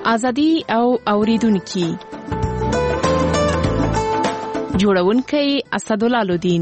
ازادي او اوریدونکو جوړونکی اسدالله الدین.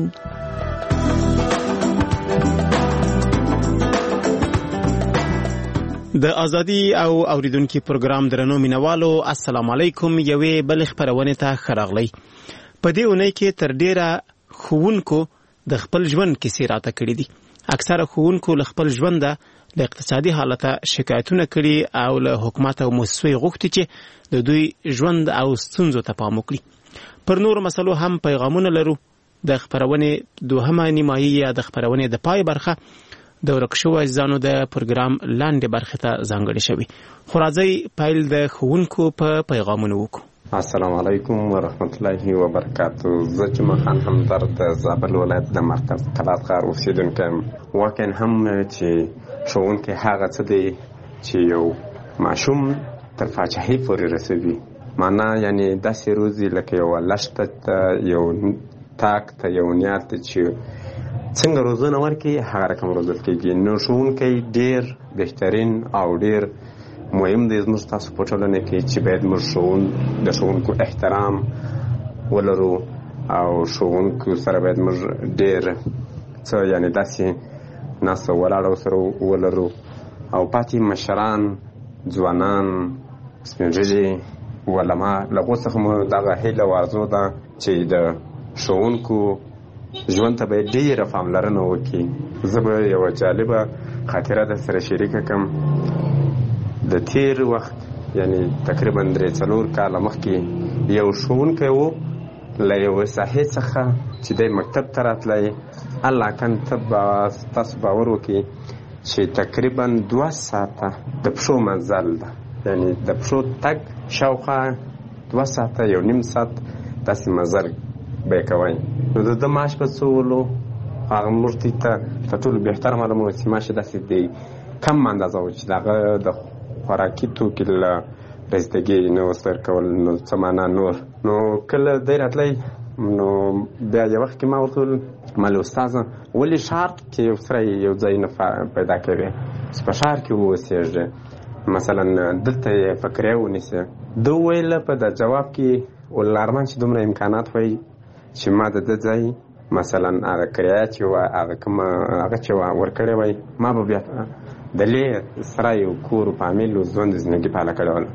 د ازادي او اوریدونکو پروګرام درنو مینوالو السلام علیکم. یوې بل خبرونه ته خراغلی. په دې اونۍ کې تر ډیره خوونکو د خپل ژوند کیسې راته کړې دي. اکثره خوونکو له خپل ژوند د اقتصادي حالت شکایتونه کړي او له حکومت او مؤسسې غوښتي چې د دوی ژوند او ستونزو ته پام وکړي. پر نور مسلو هم پیغامونه لرو. د خبرونه دوهمه نیمایي یا د خبرونه د پای برخه د ورکشو ځانو د پروګرام لاندې برخه ته ځانګړې شوی. خو راځي پایل د خوونکو په پیغامونو وکړو. السلام علیکم ورحمت الله وبرکاته. زه جمعه خان همدرد د زابل ولایت د مرکز قلات ښار اوسیدونکی یم. واقعا هم چې ښوونکی هغه څه دی چې یو ماشوم تر پاچاهۍ پورې رسوي. معنا یعنی داسې روزي لکه یو لښته ته یو تاک ته یو نیات ته چې څنګه روزنه ورکړي هغه رقم روزل کېږي. نو ښوونکی ډېر بهترین او ډېر مهم دی زموږ تاسو په ټولنه کې چې باید موږ د ښوونکو احترام ولرو او ښوونکو سره باید موږ ډېر څه یعنې داسې ناسته ولاړه سره ولرو او پاتې مشران ځوانان سپین ږیري علما له هغو څخه مو دغه هیله او ارزو ده چې د ښوونکو ژوند ته باید ډېره پاملرنه وکړي. زه به یوه جالبه خاطره در سره شریکه کړم. د تیر وخت یعنی تقریبا 3-4 کاله مخکې یو ښوونکی و له یوې ساحې څخه چې دی مکتب ته راتلی. الله کن تاسو باور وکړي چې تقریبا 2 ساعته د پښو مزل ده، یعنی د پښو تګ شاوخوا 2 ساعته 1.5 ساعت داسې مزل به یې کوی. نو د ده معاش به څه ولو هغه موږ ته تر ټولو بهتر معلومه وه چې معاش یې داسې دی کم اندازه و چې د هغه د خوراکي توکي له رسیدګۍ نه ورته ورکول. نو څه معنا نور. نو کله دی راتلی نو بیا یو وخت کې ما ورته وویل مالې استاذه ولې ښار کې یو سړی یو ځای نه پیدا کوي چې په ښار کې واوسېږي، مثلا دلته یې فقریه ونیسي. ده وویل په د جواب کې ولارمان چې دومره امکانات وایي چې ما د ده ځای مثلا هغه کرایه چې وه هغه کومه هغه چې وه ورکړې وای ما به بیا د لې سره یو کور فامیل او ژوند زندګي پاله کړې وله.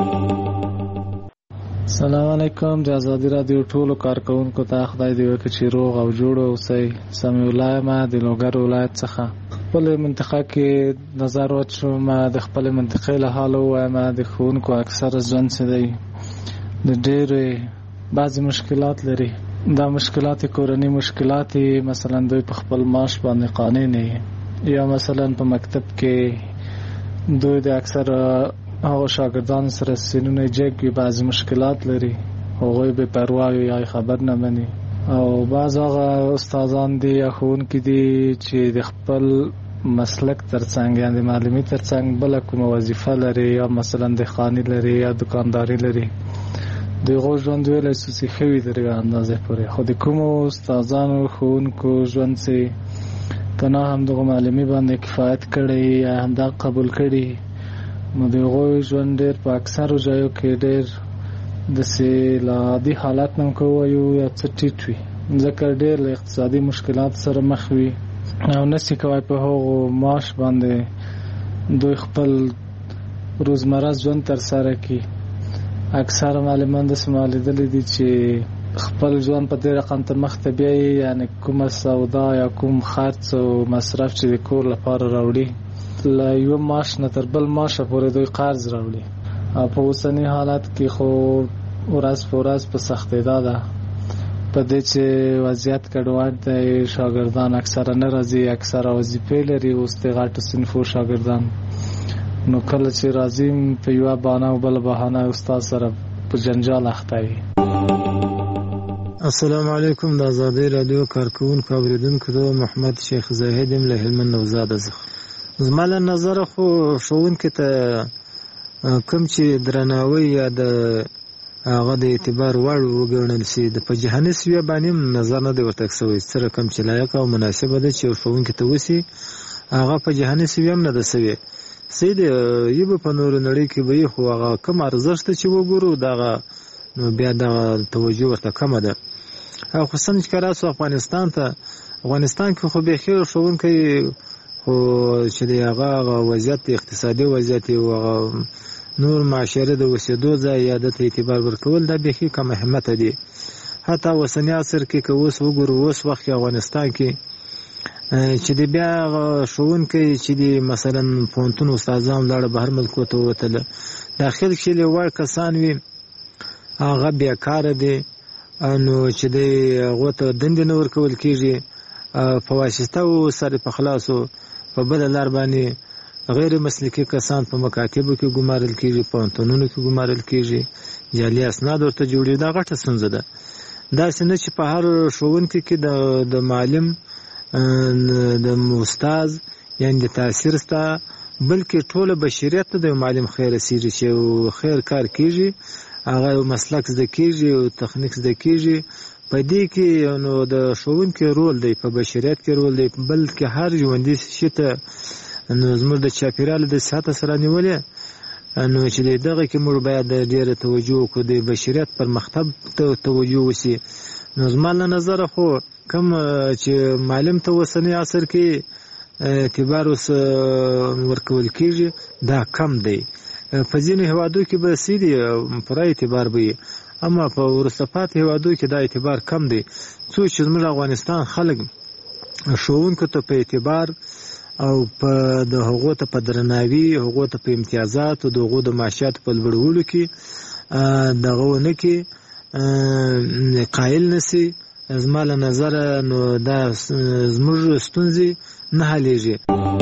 السلام علیکم. د ازادي رادیو ټولو کارکوونکو ته خدای دې وکړي چې روغ او جوړ اوسئ. سمیع الله یم د لوګر ولایت څخه. خپل منطقه کې نظر واچوم د خپل منطقې له حال ووایم. د ښوونکو اکثره ژوند څه دی د ډېرې بعضې مشکلات لري. دا مشکلات کورنی مشکلات مثلا دوی په خپل معاش باندې قانع نه یا مثلا په مکتب کې دوی د اکثر هغو شاګردانو سره سینونه جګ بعضې مشکلات لري، هغوی بې پروا یا خبر نه مني. او بعض هغه استادان دي یا ښوونکي دي چې د خپل مسلک ترڅنګ یا د معلمي ترڅنګ بله کومه وظیفه لري یا مثلا دهقاني لري یا دکانداري لري. دغه ژوند ویلی سوسی خوی در اندازه پوره. خود کومو استادانو ښوونکو ژوند چې پناه هم دغه معلمي باندې کفایت کړی یا هم دا قبول کړي، نو دغه ژوند ډېر په اکثرو ځایو کې ډېر داسې له عادي حالت نه که ووایو یا څه ټیټ وي، ځکه ډېر له اقتصادي مشکلات سره مخ وي او نسي کوی په هغو معاش باندې دوی خپل روزمره ژوند ترسره کړي. اکثر معلمان داسې ما لیدلی دي چې خپل ژوند په دې رقم ته مخ ته بیایي، یعنې کومه سودا یا کوم خرڅ او مصرف چې د کور لپاره راوړي له یوه معاش نه تر بل معاشه پورې دوی قرض راوړي. او په اوسني حالت کې خو ورځ په ورځ په سختېدا ده په دې چې وضعیت ګډوډ دی. شاګردان اکثره نه راځي، اکثره وظیفې لري اوس د غټو صنفو شاګردان. نو کله چې راځي په یوه بهانه او بله بهانه استاد سره په جنجال اخته وي. السلام علیکم. د ازادي رادیو کارکوونکو اوریدونکو ته محمد شیخ زاهد یم له هلمند نوزاد څخه. زما له نظره خو ښوونکي ته کوم چې درناوی یا د هغه د اعتبار وړ وګڼل شي د په جهاني سویه باندې نظر نه دی ورته شوی. څه رقم چې لایق او مناسبه ده چې ښوونکي ته وسي هغه په جهاني سویه هم نه ده سوی. سید یی په نور نړۍ کې به خو هغه کم ارزښت چې وګورو دغه نو بیا د توجه ورته کم ده. او خصوصا چې کراسو افغانستان کې خو به خیر شوونکی خو چې د هغه وضعیت اقتصادي وضعیت او نور معاشره د وسیدو ځای یا د اعتبار ورکول د به کم اهمیت دي. حتی اوسنی عصر کې که اوس وګورو اوس وخت افغانستان کې چې د بیا ښوونکي چې د مثلا پوهنتون استادان لاړه بهر ملکو ته وتله داخل کې لوړ کسان وي هغه بیکاره دي نو چې د هغو ته دندې نه ورکول کېږي په واسطه او سر په خلاصو په بله لار باندې غیر مسلکي کسان په مکاتبو کې ګمارل کېږي پوهنتونونو کې ګمارل کېږي جعلي اسناد ورته جوړېږي دا غټه ستونزه ده. داسې نه چې په هر ښوونکي کې د معلم د استاد یعنی د تاثیر ستا بلکې ټوله بشریت ته د معلم خیر رسېږي چې خیر کار کېږي هغه مسلک زده کېږي او تخنیک زده کېږي په دې کې نو د ښوونکي رول دی په بشریت کې رول دی بلکې هر ژوندي شي ته نو زموږ د چاپېریال د صحت سره نیولې نو چې دغه کې موږ باید ډېره توجه وکړو د بشریت پرمختګ ته توجه وشي. نو زما له نظره خو کوم چې معلم ته اوسنی عصر کې اعتبار ورکول کېږي دا کم دی. په ځینو هېوادو کې به سیدي پوره اعتبار به وي اما په وروسته پاتې هېوادو کې دا اعتبار کم دی. څو چې زموږ افغانستان خلک ښوونکو ته په اعتبار او په د هغو ته په درناوي هغو ته په امتیازات او د هغو د معاشاتو په لوړولو کې دغه ونه کې قایل نسی زما له نظره نو دا زموږ ستونزې نه حلیږي.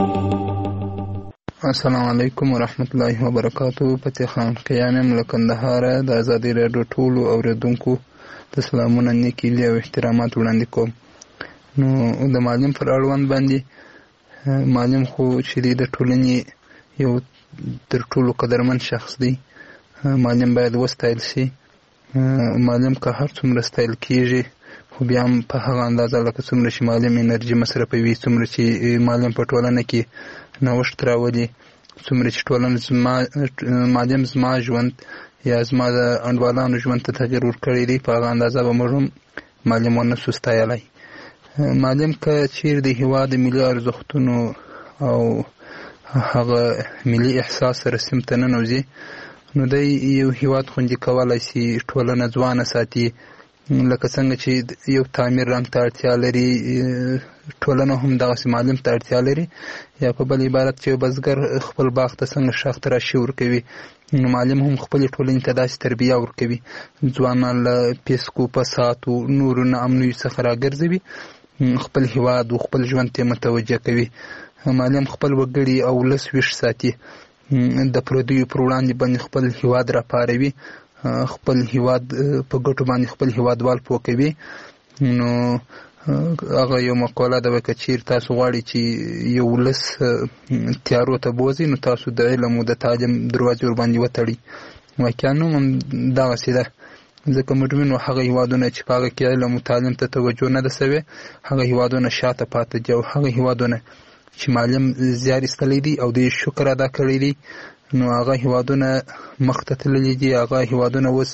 السلام علیکم ورحمت الله وبرکاتو. فتح خان قیام له کندهار د ازادي راډیو ټولو اوریدونکو د سلامونه نیکي او احترامات وړاندې کوم. نو د معلم پر اړوند باندې معلم خو چې د ټولنې یو تر ټولو قدرمن شخص دی. معلم باید وستایل شي. معلم که هر څومره ستایل کېږي خو بیا هم په هغه اندازه لکه څومره چې معلم انرژي مصرفوي څومره چې معلم په ټولنه کې نوښت راولي څومره چې ټولنه معلم زما ژوند یا زما د انډوالانو ژوند ته تغیر ورکړی دی په هغه اندازه به موږ هم معلم ونه سو ستایلی. معلم که چیرې د هېواد ملي ارزښتونو او هغه ملي احساس سره سیم ته ننوځي نو دی یو هېواد خوندي کولی شي ټولنه ځوانه ساتي. لکه څنګه چې یو تعمیر رنګ ته اړتیا لري ټولنه هم دغسې معلم ته اړتیا لري. یا په بل عبارت چې یو بزګر خپل باغ ته څنګه شاخ تراشي ورکوي نو معلم هم خپلې ټولنې ته داسې تربیه ورکوي ځوانان له پیسکو فسادو نورو ناامنیو څخه راګرځوي خپل هېواد او خپل ژوند ته متوجه کوي. معلم خپل وګړي او ولس ویښ ساتي د پردیو پر وړاندې باندې خپل هېواد راپاروي خپل هېواد په ګټو باندې خپل هېوادوال پوه کوي. نو هغه یو مقوله ده که چیرې تاسو غواړئ چې یو ولس تیارو ته بوځئ نو تاسو د علم او د تعلیم دروازې ورباندې وتړئ. واقعا هم دغسې ده ځکه مډمن و هغه هېوادونه چې په هغه کې علم او تعلیم ته توجه نه ده سوې هغه هېوادونه شاته پاتې دي او هغه هېوادونه چې معلم زیار ایستلی دی او د شکر ادا کړی دی نو هغه هېوادونه مخته تللي دي. هغه هېوادونه اوس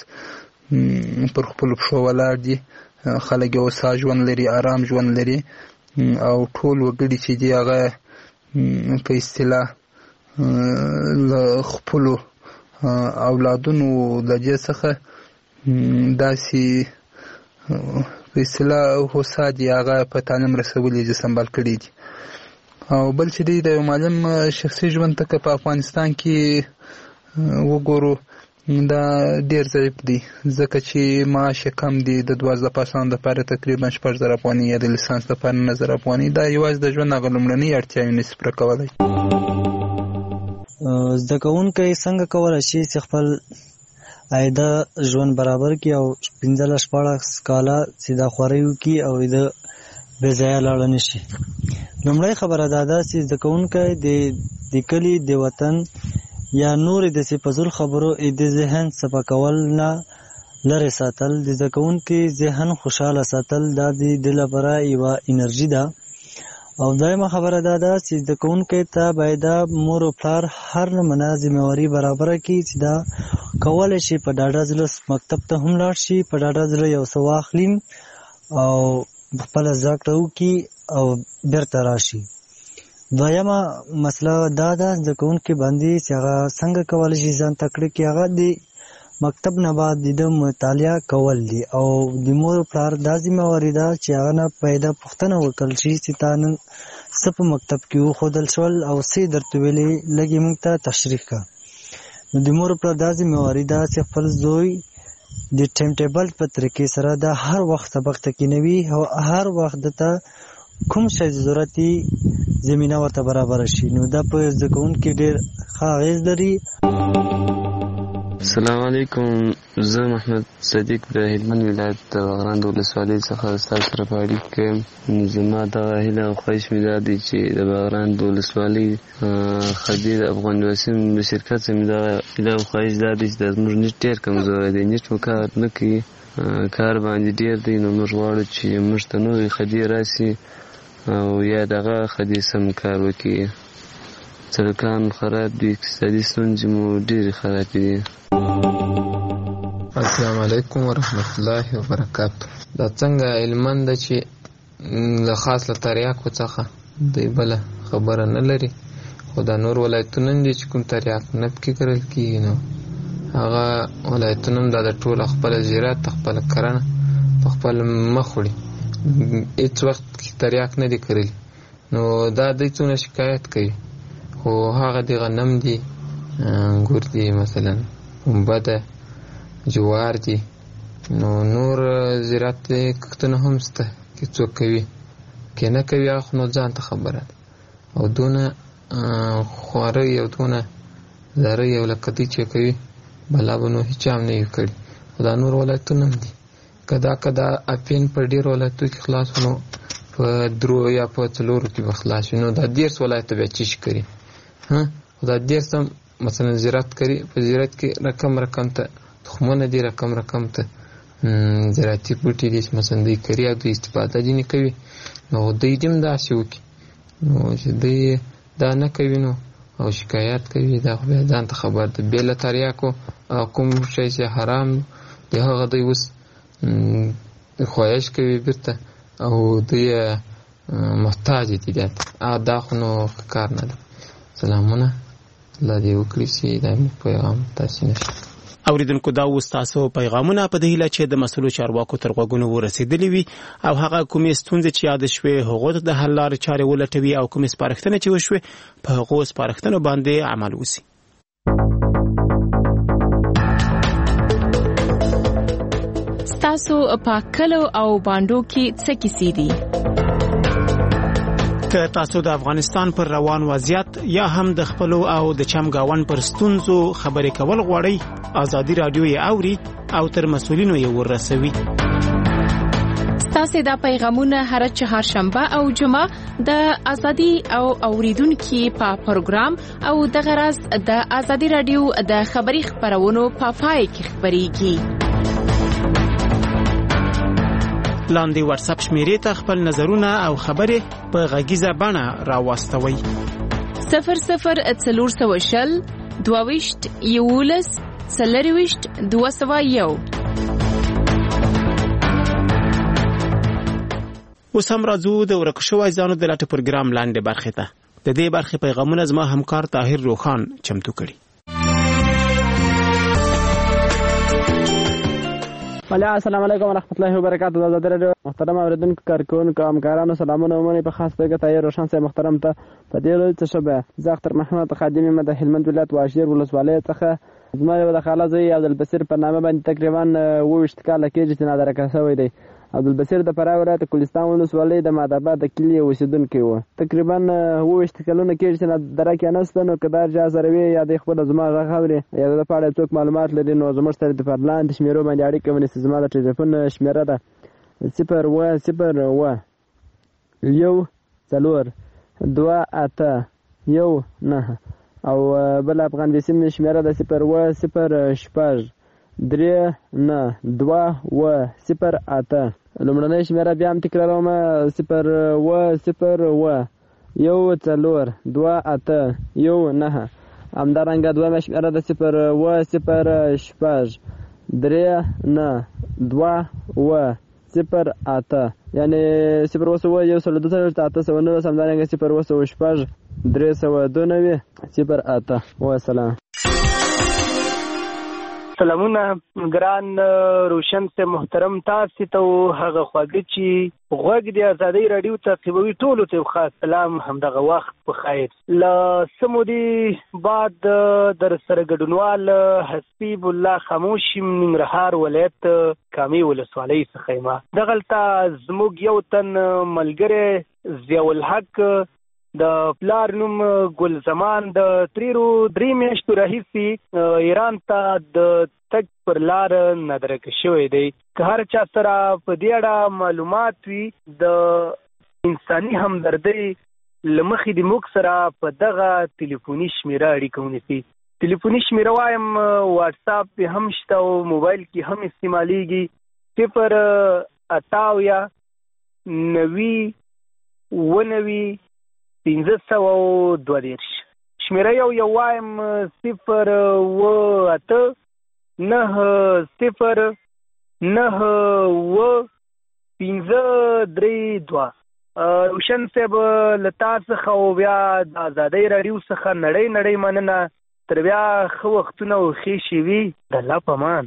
پر خپلو پښو ولاړ دي. خلک یې اوس ژوند لري آرام ژوند لري او ټول وګړي چې دي هغه په اصطلاح له خپلو اولادونو له دې څخه داسې په اصطلاح هوسا دي هغه په تعلیم رسولي دي سمبال کړي دي. او بل چې دی د یو معلم شخصي ژوند ته که په افغانستان کې وګورو دا ډېر ضعیف دی ځکه چې معاش یې کم دی. د 12 پاسانو دپاره تقریبا 6,000 افغانۍ یا د لیسانس دپاره 9,000 افغانۍ دا یوازې د ژوند هغه لومړنۍ اړتیاوې نشي پوره کولی. زده کوونکی څنګه کولی شي چې خپل عایده ژوند برابر کړي او 15-14 کاله چې دا خوارۍ وکړي او د بې ځایه لاړه نه شي. لومړی خبره دا ده چې زده کوونکی د کلي د وطن یا نورې داسې فضول خبرو د ذهن صفا کول نه لرې ساتل د زده کوونکي ذهن خوشحاله ساتل دا د دې لپاره یوه انرژي ده او دویمه خبره دا ده چې زده کوونکي ته باید د مور او پلار هر نمونه ذمهواري برابره کړي چې دا کولی شي په ډاډه زړه مکتب ته هم لاړ شي، په ډاډه زړه یو څه واخلي او خپله زده کړه وکړي او بیرته راشي. دویمه مسله دا ده زده کوونکي باندې چې هغه څنګه کولی شي ځان تکړه کړي، هغه د مکتب نه بعد د مطالعه کول دي او د مور او پلار دا ذمهواري ده چې هغه نه پیدا پوښتنه وکړل شي چې تا نن څه په مکتب کې وښودل شول او څه درته ویلې، لږ یې موږ ته تشریح کړه. نو د مور او پلار دا ذمهواري ده چې خپل زوی د ټایم ټیبل په طریقې سره دا هر وخت سبق ته کینوي او هر وخت دته کوم شی ضرورت زمینه ورته برابر شي. نو دا په زده کوونکي ډېر ښه اغېز لري. السلام علیکم، زه محمد صدیق د هلمند ولایت د بغران د ولسوالۍ څخه ستاسو سره په اړیکه کې یم. زما دغه هیله او خواهش مې دا دی چې د بغران د ولسوالۍ خدیر افغان وسیم د شرکت څخه مې دغه هیله او خواهش دا دی چې زموږ نیټ ډېر کمزوری دی، نیټ مو کار نه کوي، کار باندې ډېر دی. نو موږ غواړو چې موږ ته نورې خدیر راسي او یا دغه خدیر سم کار وکړي. سړکان خراب دي، اقتصادي ستونزې مو ډېرې خرابې دي. السلام علیکم ورحمت الله وبرکاتو. دا څنګه هلمند ده چې له خاص له تریاکو څخه دوی بله خبره نه لري، خو دا نور ولایتونه دي چې کوم تریاک نه پکې کرل کېږي، نو هغه ولایتونه هم دا د ټوله خپله زراعت خپله کرنه په خپل مخ وړي، هېڅ وخت تریاک نه دي کرلي. نو دا دوی څونه شکایت کوي، خو هغه د غنم دي، انګور دي، مثلا پنبه ده، جوار دي، نو نور زراعت کښتونه هم شته که څوک کوي که نه کوي، هغه خو نو ځان ته خبره ده. او دونه خوارۍ او دونه زارۍ او لکه دوی چې کوي بلا به نو هېچا هم نه وي کړي. خو دا نور ولایتونه هم دي، که دا اپین په ډېرو ولایتو کې خلاص نو په 3 یا په 4 کې به خلاص وي. نو دا 13 ولایته بیا څه شي کوي؟ خو دا 13 هم مثلا زراعت کوي، په زراعت کې رقم ته تخمونه دي، رقم ته زراعتي بوټي دي، مثلا دوی کري او دوی استفاده دي نه کوي. نو دوی هم داسې وکړي، نو چې دوی دا نه کوي نو او شکایت کوي، دا خو بیا ځان ته خبر ده. بې له تریاکو کوم شی چې حرام دی هغه دوی اوس خواهش کوي بیرته او دوی محتاج دي ده، دا خو نو کار نه ده. سلامونه، الله دې وکړي چې دا پیغام تاسې نشي. اوریدونکو، دا اوس تاسو پیغامونه په دې هیله چې د مسؤلو چارواکو تر غوږونو ورسېدلي وي او هغه کومې ستونزې چې یاد شوې هغو ته د حل لارې چارې ولټوي او کومې سپارښتنې چې وشوې په هغو سپارښتنو باندې عمل وشي. ستاسو په کلو او باندو کې څه کیسې دي؟ که تاسو د افغانستان پر روان وضعیت یا هم د خپلو او د چمګاون پر ستونزو خبرې کول غواړئ، ازادي رادیو یې اوري او تر مسؤلینو یې ورسوي. ستاسو دا پیغامونه هر چهارشنبه او جمعه د ازادي او اوریدونکو په پروګرام او د غرض د ازادي رادیو د خبري خبرونو په پای کې خبريږي. لاندې واتس اپ شمیرې ته خپل نظرونه او خبرې په غږیزه بڼه راواستوئ. 0040 22 11 40 201. اوس هم راځو د ورک شوی ځانو د لټ پروګرام لاندې برخې ته. د دې برخې پیغامونه زما همکار طاهر روخان چمتو کړي. السلام علیکم ورحمۃ اللہ وبرکاتہ. آزاد رادیو محترم اوریدونکو کارکونکو همکارانو سلامونه ومنئ. په خاص توګه طاهر روشن صاحب محترم ته په دې ورځ څه شبه زه اختر محمد خادم یم د هلمند ولایت واشیر ولسوالۍ څخه. زما یو د خاله زوی عبدالبصیر په نامه باندې تقریبا 22 کاله کېږي چې نادرکه شوی دی. عبدالبصیر د فراه ولایت کوهستان ولسوالۍ د مادآباد د کلي اوسیدونکی و. تقریبا 22 کلونه کېږي چې نادرکه نشته. نو که دا جا سره وي یا د خپل زما غږ اوري یا د پاړه څوک معلومات لري نو زموږ سره د فرلاند شمیرو باندې اړیکه ونیسي. زما د ټلیفون شمیره ده 0104281 او بل افغان وسیم شمیره ده 010639208. لومړنۍ شمیره بیا هم تکراروم 0 1 4 2 8 1 9. همدارنګه دویمه شمیره د 0 0 6 3 9 2 0 8 یعنی 0 1 2 8 همدارنګه 0 6 392 0 8. والسلام. سلامونه ګران روشن سے محترم تاسو ته هغه خواږه چې غوږ د ازادۍ رادیو تعقیبوي ټولو ته خاص سلام همدغه وخت په خیر. له سمودي بعد در سره ګډونوال حسیب الله خاموشي ننګرهار ولایت کامي ولسوالۍ څخه ما دغلته زموږ یو تن ملګری ضیاء الحق د پلار نوم ګل زمان د 3 میاشتو راهیسې ایران ته د تګ پر لار ندرک شوی دی. که هر چا سره په دې اړه معلومات وي د انساني همدردۍ له مخې د موږ سره په دغه ټلیفوني شمیره اړیکه ونیسي. ټلیفوني شمیره وایم واټساپ پې هم شته او موبایل کې هم استعمالیږي 0 1502. شمیره یو وایم 0 8 9 0 9 1532. روشن صاحب له تا څخه او بیا د ازادۍ راډیو څخه نړۍ مننه. تر بیا ښه وختونه او ښې شېبې د الله په امان.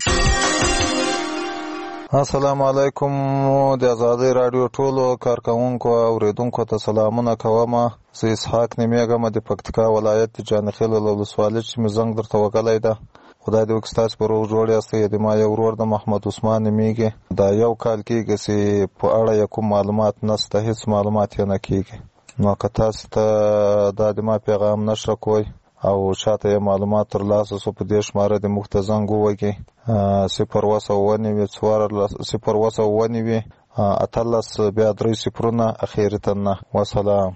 السلام علیکم. د ازادۍ راډیو ټولو کارکوونکو او اوریدونکو ته سلامونه کوم. زه اسحاق نومیږم د پکتیکا ولایت د جانخیل ولسوالۍ چې مې زنګ درته وکړی ده. خدای دې وکړي ستاسو په روغ جوړ یاستئ. د ما یو ورور د محمد عثمان نومیږي. دا یو کال کېږي چې په اړه یې کوم معلومات نشته، هېڅ معلومات یې نه کېږي. نو که تاسو ته دا د ما پیغام نشره کوئ او چاته یې معلومات ترلاسه سو په دې شماره د موږ ته زنګ ووهئ 0 18 بیا 3 اخیری تنه. وسلام.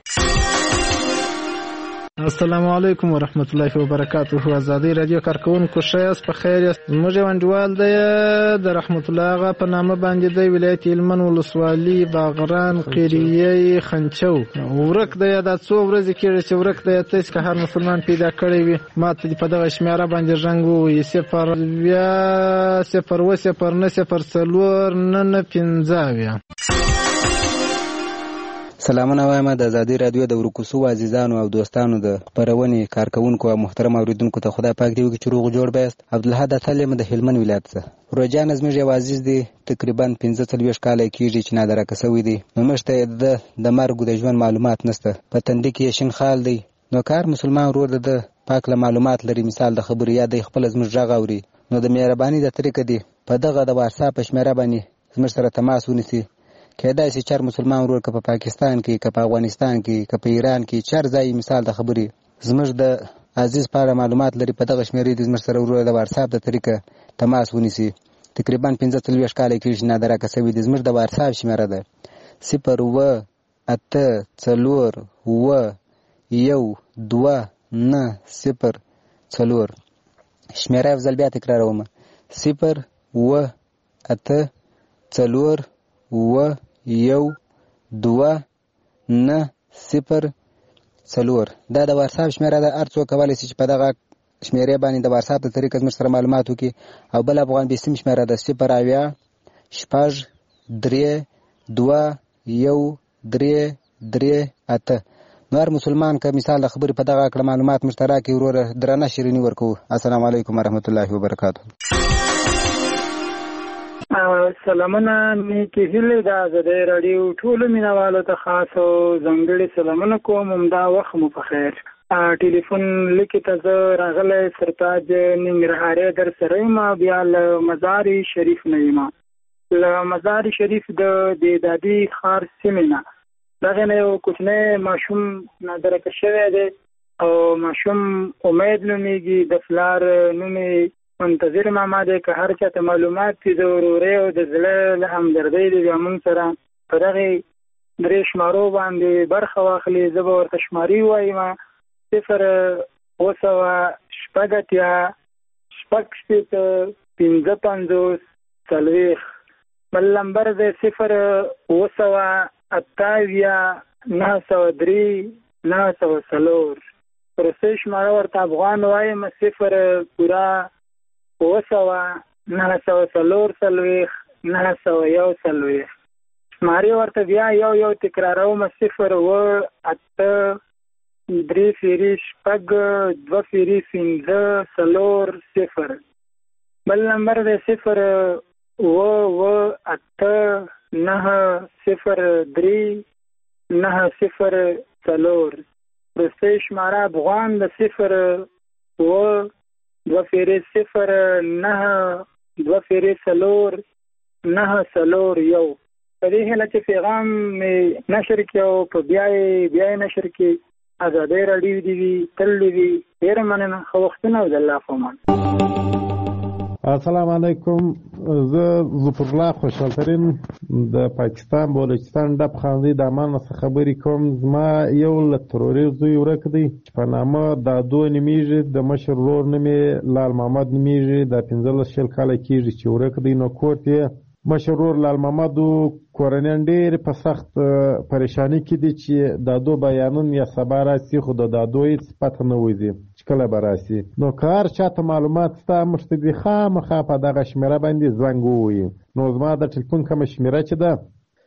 السلام علیکم ورحمت الله وبرکاته. ازادۍ رادیو کارکوونکو ښه یاست؟ په خیر یاست؟ زموږ یو انډیوال دی د رحمت الله آغا په نامه باندې دی، ولایت هلمند ولسوالي باغران قریه خنچو. ورک دی دا څو ورځې کېږي چې ورک دی. تاسو که هر مسلمان پیدا کړی وي ما ته په دغه شمیره باندې زنګ ووهئ 0 سلامونه وایم د ازادۍ رادیو د ورکوسو عزیزانو او دوستانو د خپرونې کارکوونکو او محترم اوریدونکو ته خدای پاک دې وکړي چې روغ جوړ بیاست. عبدالحد اتل یم د هلمند ولایت څخه. روجان زموږ یو عزیز دی، تقریبا 45 کاله کېږي چې نادرکه شوی دی. نو موږ ته د مرګ د ژوند معلومات نشته. په تندي کې یې شین خال دی. نو کار مسلمان ورور د پاک له معلومات لري، مثال د خبرې یا د خپل زموږ غږ اوري. نو د مهرباني د طریقه دی په دغه د واتساپ شمیره باندې زموږ سره تماس ونیسي. کېدای شي چر مسلمان ورور که په پاکستان کې، که په افغانستان کې، که په ایران کې، چر ځای مثال د خبرې زموږ د عزیز په اړه معلومات لري، په دغه شمیرې د زموږ سره ورور د واتساپ د طریقه تماس ونیسي. تقریبا 45 کاله کېږي چې نادرکه شوی دی. زموږ د واتساپ شمیره ده 0 8 4 1 2 9 0 4. شمیره افضل بیا تکراروم 0 8 4 1 2 9 0 4. دا د واتساپ شمیره ده. هر څوک کولی شي چې په دغه شمیرې باندې د واتساپ د طریقه زموږ سره معلومات وکړي. او بل افغان بیسیم شمیره ده 0 6 3 2 1 3 3 8. نو هر مسلمان که مثال د خبرې په دغه کړه معلومات موږ ته راکړي وروره درنه شیریني ورکوو. السلام علیکم ورحمت الله وبرکاته. سلامونه مې کې هیلې د ازادۍ راډیو ټولو مینوالو ته خاص او ځانګړي سلامونه کوم. همدا وخت مو په خیر. ټلیفون لیکې ته زه راغلی سرتاج ننګرهارۍ در سره یم. بیا له مزار شریف نه یم. له مزار شریف د دادي ښار سیمې نه دغه نه یو کوچنی ماشوم نادرکه شوی دی او ماشوم امید نومیږي. د پلار نوم منتظر ماما دی. که هر چا ته معلومات دي د ورورۍ او د زړه له همدردۍ دی بیا موږ سره په دغې 3 شمارو باندې برخه واخلي. زه به ورته شمارې ووایم 0 9 شپږ 15 50 40 بل نمبر دی 0-9-28-903-904. روسي شماره ورته افغان وایم 0-9-9-901. شمارې ورته بیا یو تکراروم 0-8-3-6-2-5-0. بل نمبر دی 0-8-9-03-904. روسي شماره افغان د 0-2-0-9-2-4-9-4-1. په دې هیله چې پیغام مې نشر کړي او په بیا نشر کړي. ازادي راډیو دی وي تل دی وي. ډېره مننه. ښه وختونه او د الله په امان. السلام علیکم. زه ظفر الله خوشحالترین د پاکستان بلوچستان ډب خاندي د امان څخه خبرې کوم. زما یو له تروريست زوی ورک دی چې په نامه دادو نومیږي. د مشر ورور نوم یې لال محمد نومیږي. د 15 کاله کېږي چې ورک دی. نو کور ته مشر ورور لال محمد کورنیان ډېر په سخت پریشانی کې دي چې دادو بیانون یا سبا راسي، خو د دادو هیڅ پته نه وځي چې کله به راسي. نو که هر چاته معلومات شته موږ ته دې خامخا په دغه شمېره باندې زنګ ووهي. نو زما د ټلیفون کومه شمېره چې ده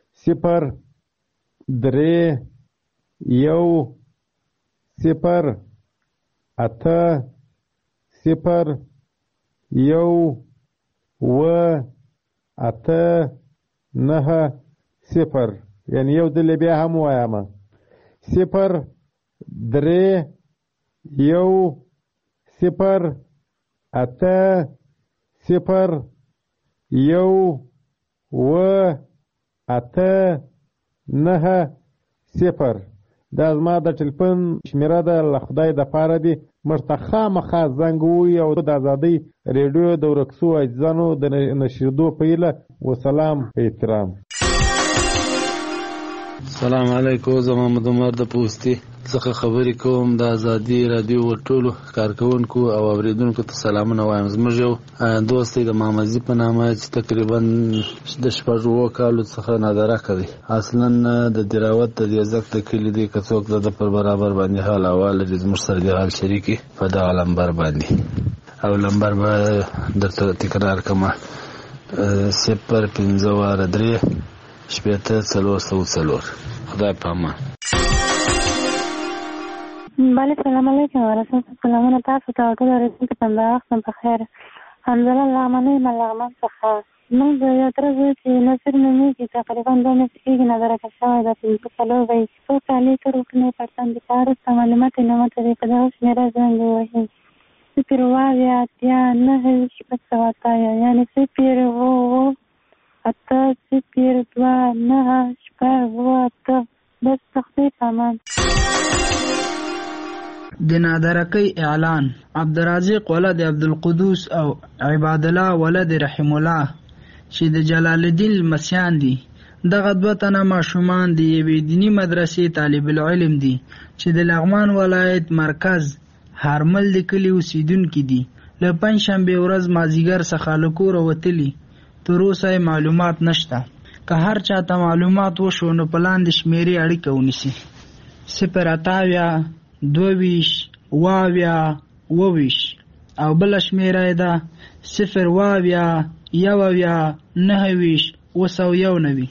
0-3-8-0-9-0. یعنی یو دل بیا هم وایم 0-3-8-0-9-0. دا زما د ټلیفون شمېره ده. له خدای د پاره دی موږ ته خامخا زنګ ووهي او د ازادۍ ریډیو د ورکسو عاجزانو د نشریدو په هیله. وسلام په احترام. السلام علیکم. زه محمد عمر د پوستي څخه خبرې کوم. د ازادي راډیو ټولو کارکونکو او اوریدونکو ته سلامونه وایم. زموږ یو دوست دی د محمدزي په نامه چې تقریبا د 6 کالو څخه نادره کوي. اصلا د دراوت د دیزک د کلی دی. که څوک د پر برابر باندې حال احوال لري زموږ سره د حال شریکي په دغه لمبر باندې. او لمبر به درته تکرار کومه 0-5-3-4. خدای په امان. بله سلام علیکم ورحمت سلامونه تاسو ته ټول اوریدونکو ته وخت په خیر. الحمدلله الله منې ملغمن څخه موږ یو تر څو چې نصر نومیږي تقریبا 2 میاشتې کېږي نظره شوی ده. 15 وایي څو کالې تر وکنې پرتن د کار معلومات نه مته په دغه شمېره زنګ ووهي 0-8-9-8 یعنی 0-8-0-2-9-8. بس تختی پامان. د نادرکۍ اعلان. عبدالرازق ولد عبدالقدوس او عباد الله ولد رحم الله چې د جلال الدین المسیان دي. دغه 2 تنه ماشومان د یوې دینی مدرسې طالب العلم دي چې د لغمان ولایت مرکز هرمل د کلي اوسیدونکي دي. له پنجشنبې ورځ مازدیګر څخه له کوره وتلي. تر اوسه معلومات نشته. که هر چاته معلومات وشو نو په لاندې شمېرې اړیکه ونیسي 0-28-22 او بله شمېره یې ده 0-19-9-190.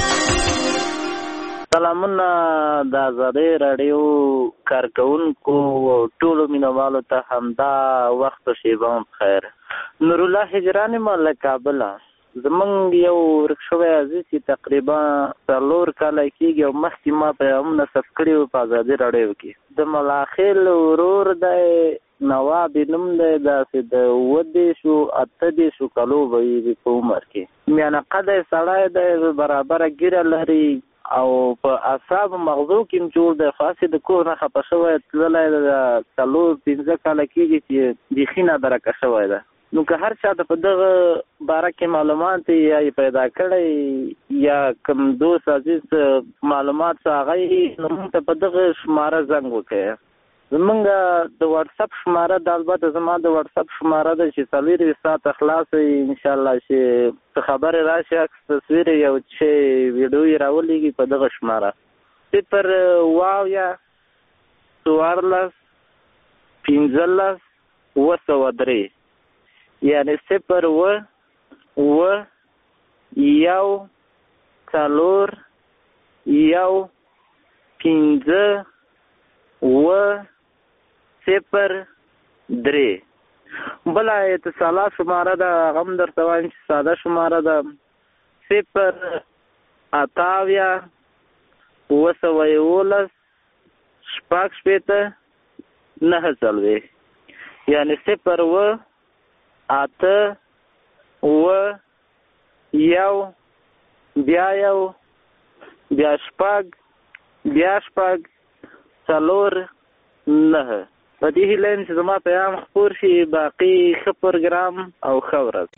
سلامونه د ازادۍ راډیو کارکونکو او ټولو مینوالو ته همدا وخت او شیبه بخیر. نور الله هجران مله کابله. زمونږ یو ورک شوی عزیز چې تقریبا 4 کاله کېږي او مخکې ما پیغامونه ثبت کړي وو په ازادي راډیو کې. د ملاخیل ورور دی نواب نوم دی. داسې د 28 کالو به وي په عمر کې. میانه قده سړی دی. برابره ګیره لري او په اعصاب مغزو کې جوړ دی. خاصې د کور نه خفه شوی تللی د 4-15 کاله کېږي چې بیخي نادرکه شوی ده. نو که هر چا ته په دغه باره کې معلومات یا پیدا کړی یا کوم دوست عزیز معلومات څه هغه نو موږ ته په دغه شماره زنګ وکړئ زمونږ د واتس اپ شماره د البته زما د واتس اپ شماره ده چې 24 ساعت خلاص وي ان شاء الله چې خبره راشي عکس تصویر یو چې ویډیو راولېږي په دغه شماره 0 یعنی 0 بلا اتصالات شماره ده غم در توان چې ساده شماره ده 0 یعنی 0 بیا شپږ 9 په دې هیله چې زما پیغام خپور شي باقي ښه پروګرام او ښه ورځ.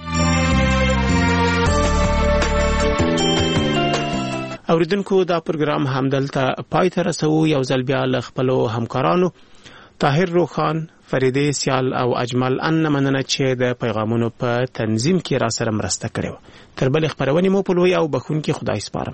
اوریدونکو دا پروګرام همدلته پای ته رسو. یو ځل بیا له خپلو همکارانو طاهر روخان، فریدې سیال او اجمل ان مننه چې د پیغامونو په تنظیم کې را سره مرسته کړې. تر بلې خبرونې مو په لوی او بخونکي خدای سپارم.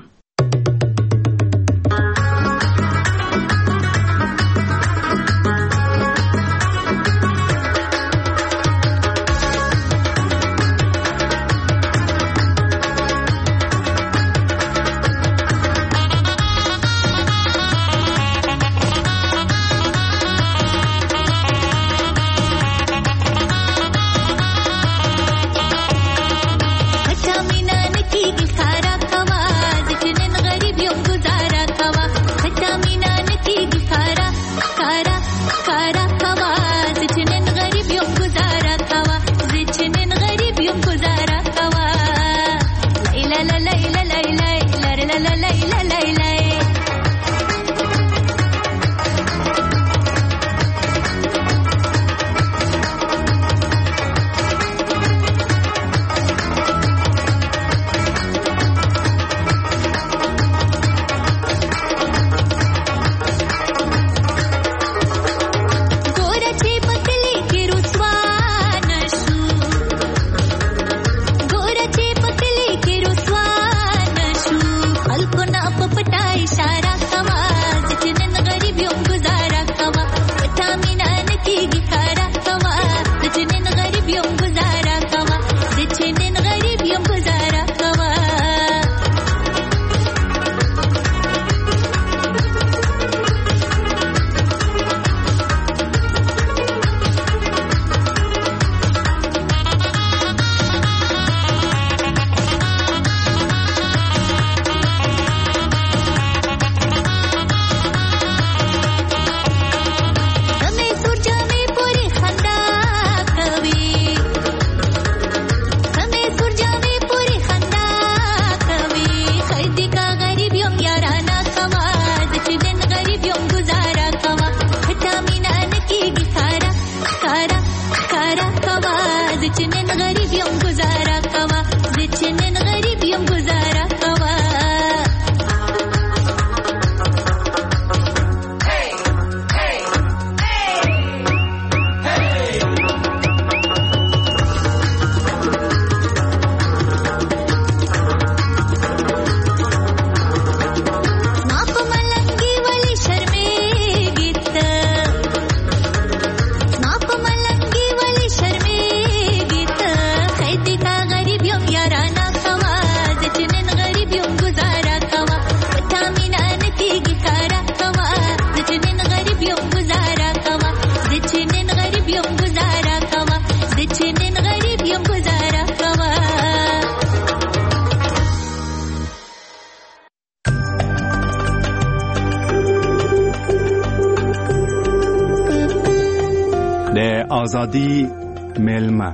آزادی ملمه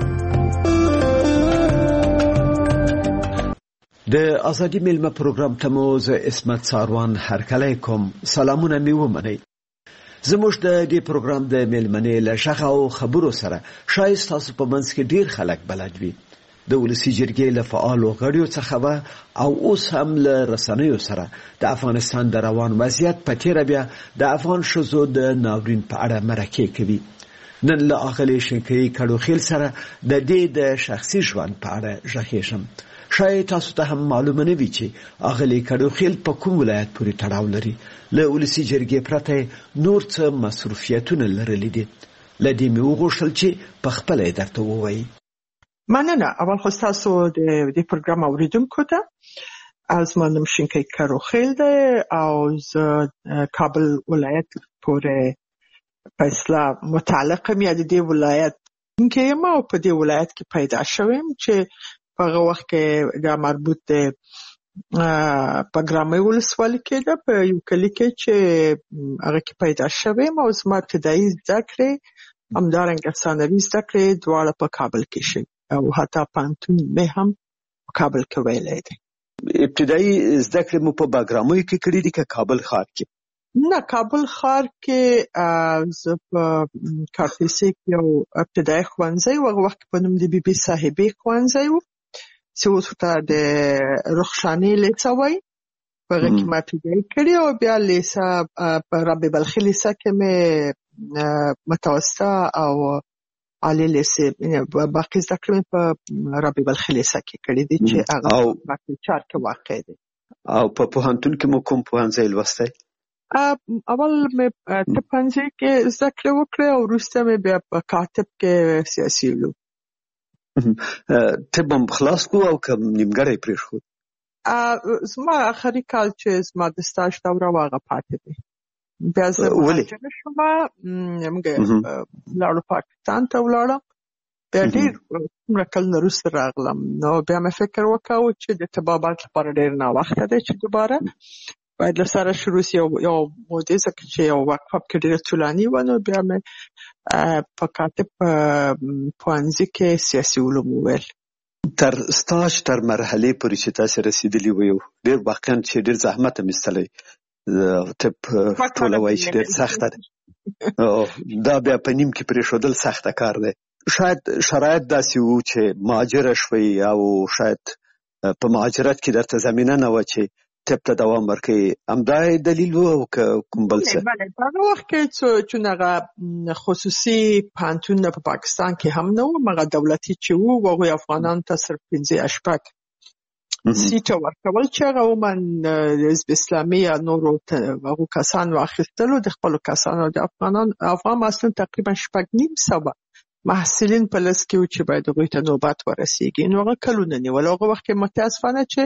د آزادی ملمه پروګرام ته مو زه اسمت ساروان هرکلی کوم. سلامونه مې ومنئ. زموږ د دې پروګرام د ملمنې له شغه او خبرو سره شاید تاسو په منځ کې ډیر خلک بلد وي د ولسي جرګې له فعالو غړیو څخه و او اوس هم له رسنیو سره د افغانستان د روان وضعیت په تیره بیا د افغان ښځو د ناورین په اړه مرکې کوي. نن له اغلې شینکۍ کډوخیل سره د دې د شخصي ژوند په اړه غږیږم. شاید تاسو ته هم معلومه نه وي چې اغلې کډوخیل په کوم ولایت پورې تړاو لري. له ولسي جرګې پرته نور څه مصروفیتونه لرلي دي. له دې مې وغوښتل چې په خپله یې درته ووایي. مننه. اول خو ستاسو د دې پروګرام اوریدونکو ته زما نوم شینکۍ کډوخیل دی او زه کابل ولایت پورې په اصطلاح متعلق یم یا د دې ولایت کې یم او په دې ولایت کې پیدا شوم چې په هغه وخت کې دا مربوط دی په ګرامۍ ولسوالۍ کې ده په یو کلي کې چې هغه کې پیدا شوم او زما ابتدایي زده کړې همدارنګه ثانوي زده کړې دواړه په کابل کې شوي او حتی پوهنتون مې هم په کابل کې ویلی دی. ابتدایي زده کړې مو په باګرامیو کې کړي دي که کابل ښار کې؟ نه، کابل ښار کې زه په کارتیسي کې یو ابتدایي ښوونځی و، هغه وخت په نوم د بي بي صاحبې ښوونځی و چې اوس ورته د رخشانې لیسه وایي. په هغه کې ما ابتدایي کړې او بیا لیسه په رابعه بلخي لیسه کې مې متوسطه او عالی لیسه باقي زده کړې مې په رابعه بلخي لیسه کې کړې دي چې هغه په چار کې واقع دی. او په پوهنتون کې مو کوم پوهنځی لوستی؟ اول مې طب پوهنځي کې زده کړې وکړې او وروسته مې بیا په کاتب کې سیاسي علوم. طب هم خلاص کو او که نیمګړی پرېښود؟ زما آخري کال چې زما د سټاژ دوره وه هغه پاتې دی. بیا زه مهاجره شوم، موږ لاړو پاکستان ته ولاړم. بیا ډېر څومره کلونه وروسته راغلم نو بیا مې فکر وکړ چې د طبابت لپاره ډېر ناوخته دی چې دوباره باید له سره شروع شي. یو مودې ځکه چې یو وقفه پکې ډېره طولاني وه نو بیا مې په کاتب پوهنځي کې سیاسي علوم وویل. تر سټاژ تر مرحلې پورې چې تاسې رسېدلي وو ډېر واقعا چې ډېر زحمت هم ایستلی. طب ټوله وایي چې ډېر سخته ده. دا بیا په نیم کې پرېښودل سخته کار دی. شاید شرایط داسې وو چې مهاجره شوئ او شاید په مهاجرت کې درته زمینه نه وه چې طب ته دوام ورکوي. همدا دلیل و او که کوم بل څه؟ بله، په هغه وخت کې چون هغه خصوصي پوهنتونونه په پاکستان کې هم نه وو، هغه دولتي چې وو هغوی افغانانو ته صرف 5-8 سیټه ورکول چې هغه عموما د حزب اسلامي یا نورو هغو کسانو اخیستلو د خپلو کسانو د افغان محصلین تقریبا 6,500 محصلین په لس کې و چې باید هغوی ته نوبت ورسیږي. نو هغه کلونه نیول. هغه وخت کې متاسفانه چې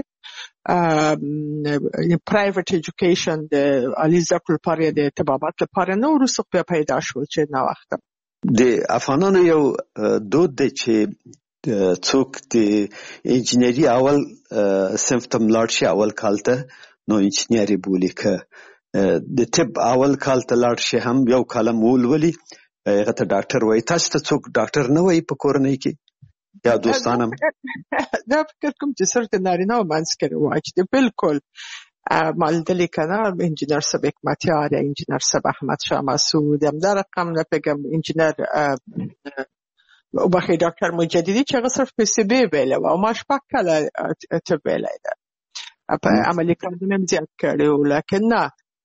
پرایویټ ایجوکیشن د عالي زده کړو لپاره د طبابت لپاره نه، وروسته بیا پیدا شول چې ناوخته. د افغانانو یو دود دی چې څوک د انجینري اول صنف ته ملاړ شي اول کال ته نو انجینر یې بولي، که د طب اول کال ته لاړ شي هم یو کالم ولولي هغه ته ډاکټر وایي. تاسو ته څوک ډاکټر نه وایي په کورنۍ کې یا دوستان هم؟ دا فکر کوم چې صرف د نارینه و منځ کې رواج دی. بالکل ما لیدلي که نه انجینر صاحب حکمتیار یا انجینر صاحب احمد شاه مسعود، همدا رقم نه پېږم انجینر وبخښئ ډاکټر مجددي چې هغه صرف پی سی بي ویلی وه او ما 6 کاله طب ویلی ده. په عملي کارونه مې زیات کړي وو، لیکن نه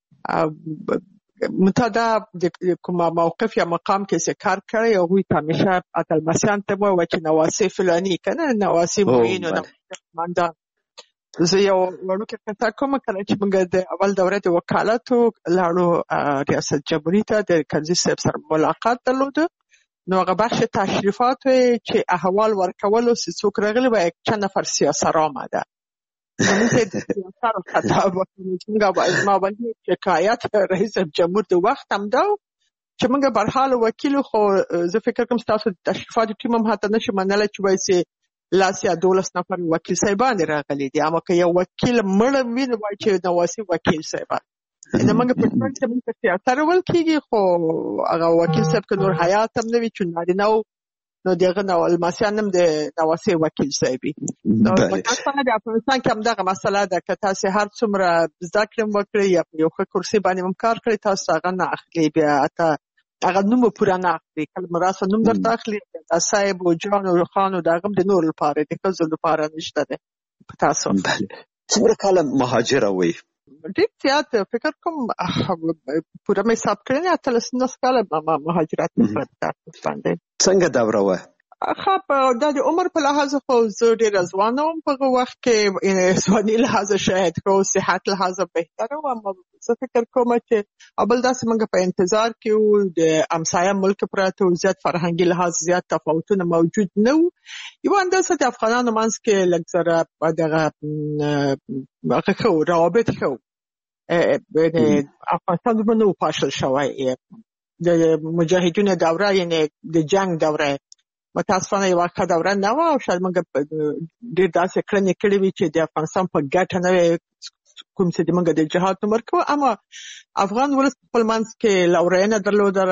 متدا د کوم موقف یا مقام کې چې کار کړی هغوی ته همیشه اتلمسیان ته وایي چې نواسي فلاني که نه نواسي معین و قماندان. زه یو وړوکې قصه کوم. کله چې موږ د اول دوره د وکالتو لاړو ریاست جمهوري ته د کنځي صاحب سره ملاقات درلوده، نو هغه بخش تشریفات چې احوال ورکولو چې څوک راغلي و 1 نفر سیاسر آمده. زمونږ د سیاسر خطاب وکړو باید ما باندې شکایت رئیس جمهور د وخت هم دا چې موږ برحال وکیل خو زه فکر کوم تاسو د تشریفاتو ټیم هم حتی نشي منلی چې وایي چې لاس یا 12 نفر وکیل صاحبان راغلي دي، اما که یو وکیل مړ وي نو وایي چې نواسي وکیل صاحبان. نو موږ په ټول کې موږ سیاسر ول کېږي خو هغه وکیل صاحب که نور حیات هم نه وي چې نارینه نو دغه نو الماسیان هم د نواسي وکیل صاحبي. نو متاسفانه د افغانستان کې هم دغه مسله ده که تاسو هر څومره زده کړې وکړئ یا یو ښه کرسي باندې هم کار کړئ تاسو هغه نه اخلي، بیا حتی هغه نوم پوره نه اخلي، کله مراسته نوم درته اخلي د صاحب او جان او خان او دغه د نور لپاره د ښځو لپاره نشته دی په تاسو. څومره کاله مهاجره وي؟ ډېر زیات فکر کوم پوره مې حساب کړی 18 کاله مهاجرت باندې. څنګه دوره وه؟ دا د عمر په لحاظ خو زه ډېره ځوانه وم په هغه وخت کې، ځواني لحاظ شاید ښه و، صحت لحاظ بهتره وه. زه فکر کوم چې اول داسې موږ په انتظار کې وو، د همسایه ملک پراته و، زیات فرهنګي لحاظ زیات تفاوتونه موجود نه وو. یوه اندازه د افغانانو منځ کې لږ ذره دغه ښه و، روابط ښه و. افغانستان دومره نه و پاشل شوی. د مجاهدینو دوره یعنې د جنګ دوره متاسفانه یوه ښه دوره نه وه، او شاید موږ ډېر داسې کړنې کړې وي چې د افغانستان په ګټه نه وي، کوم چې موږ د جهاد نوم ورکوو. اما افغان ولس په خپل منځ کې لورینه درلوده،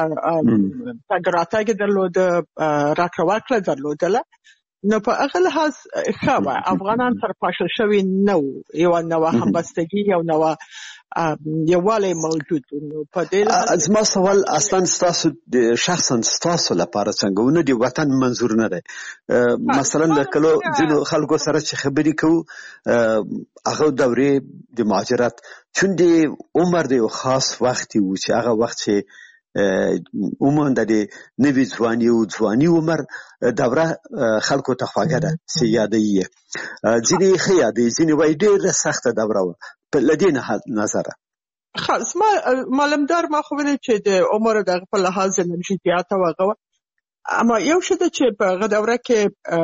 تګ راتګ یې درلوده، راکړه ورکړه درلودله. نو په هغه لحاظ ښه وه. افغانان سره پاشل شوي نه وو، یوه نوه همبستګي، یو نوه یووالی موجود. نو په دې لحاظ زما سوال اصلا ستاسو شخصا ستاسو لپاره څنګه و، نه د وطن منظور نه دی. مثلا د کلو ځینو خلکو سره چې خبرې کوو هغه دورې د مهاجرت چون د عمر د یو خاص وختي و چې هغه وخت چې عموما د نوي ځواني او ځواني عمر دوره خلکو ته خواږه ده چې یادوي یې. ځینې ښه یادوي، ځینې وایي ډېره سخته دوره وه. له دې نظره زما معلومدار ما خو ویلې چې د عمر دغه په لحاظ انرژي زیاته وه هغه. اما یو څه ده چې په هغه دوره کې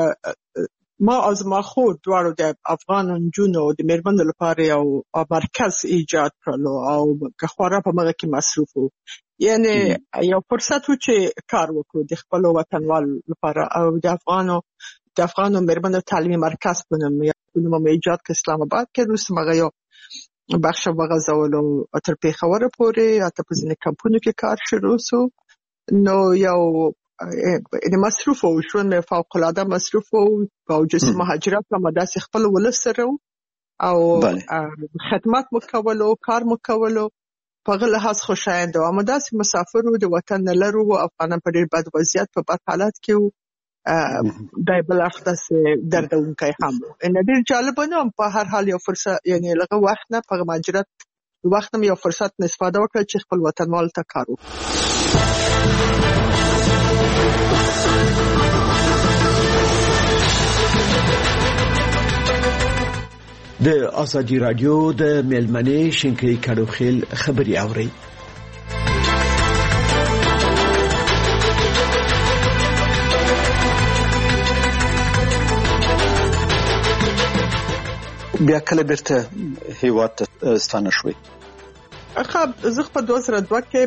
ما او زما خور دواړو د افغان نجونو د مېرمنو لپاره یو مرکز ایجاد کړلو او خورا په هغه کې مصروف وو. یعنې یو فرصت و چې کار وکړو د خپلو وطنوالو لپاره. او د افغانو مېرمنو تعلیمي مرکز په نوم ایجاد کړ اسلام آباد کې. وروسته هغه یو بخش وغځولو تر پېښوره پورې، حتی په ځینې کمپونو کې کار شروع شو. نو یو مصروف و، ژوند مې فوق العاده مصروف و. باوجود مهاجرت هم داسې خپل ولس سره و او خدمت مو کولو، کار مو کولو. په هغه لحاظ خوشایند و. اما داسې مسافر و، د وطن نه لرو و، افغانان په ډېر بد وضعیت، په بد حالت کې و. دای بل اړخ داسې دردونکی هم و. ډېر جالبه نه وم. په هر حال یو فرصت، یعنې لږه وخت نه په مهاجرت وخت نه یو فرصت نه استفاده وکړه چې خپل وطنوالو ته کار وکړو. د ازادي رادیو د میلمنې شینکۍ کډوخیل خبري اوري. بیا کله بیرته هیواد ته ستانه شوي؟ زه په 2002 کې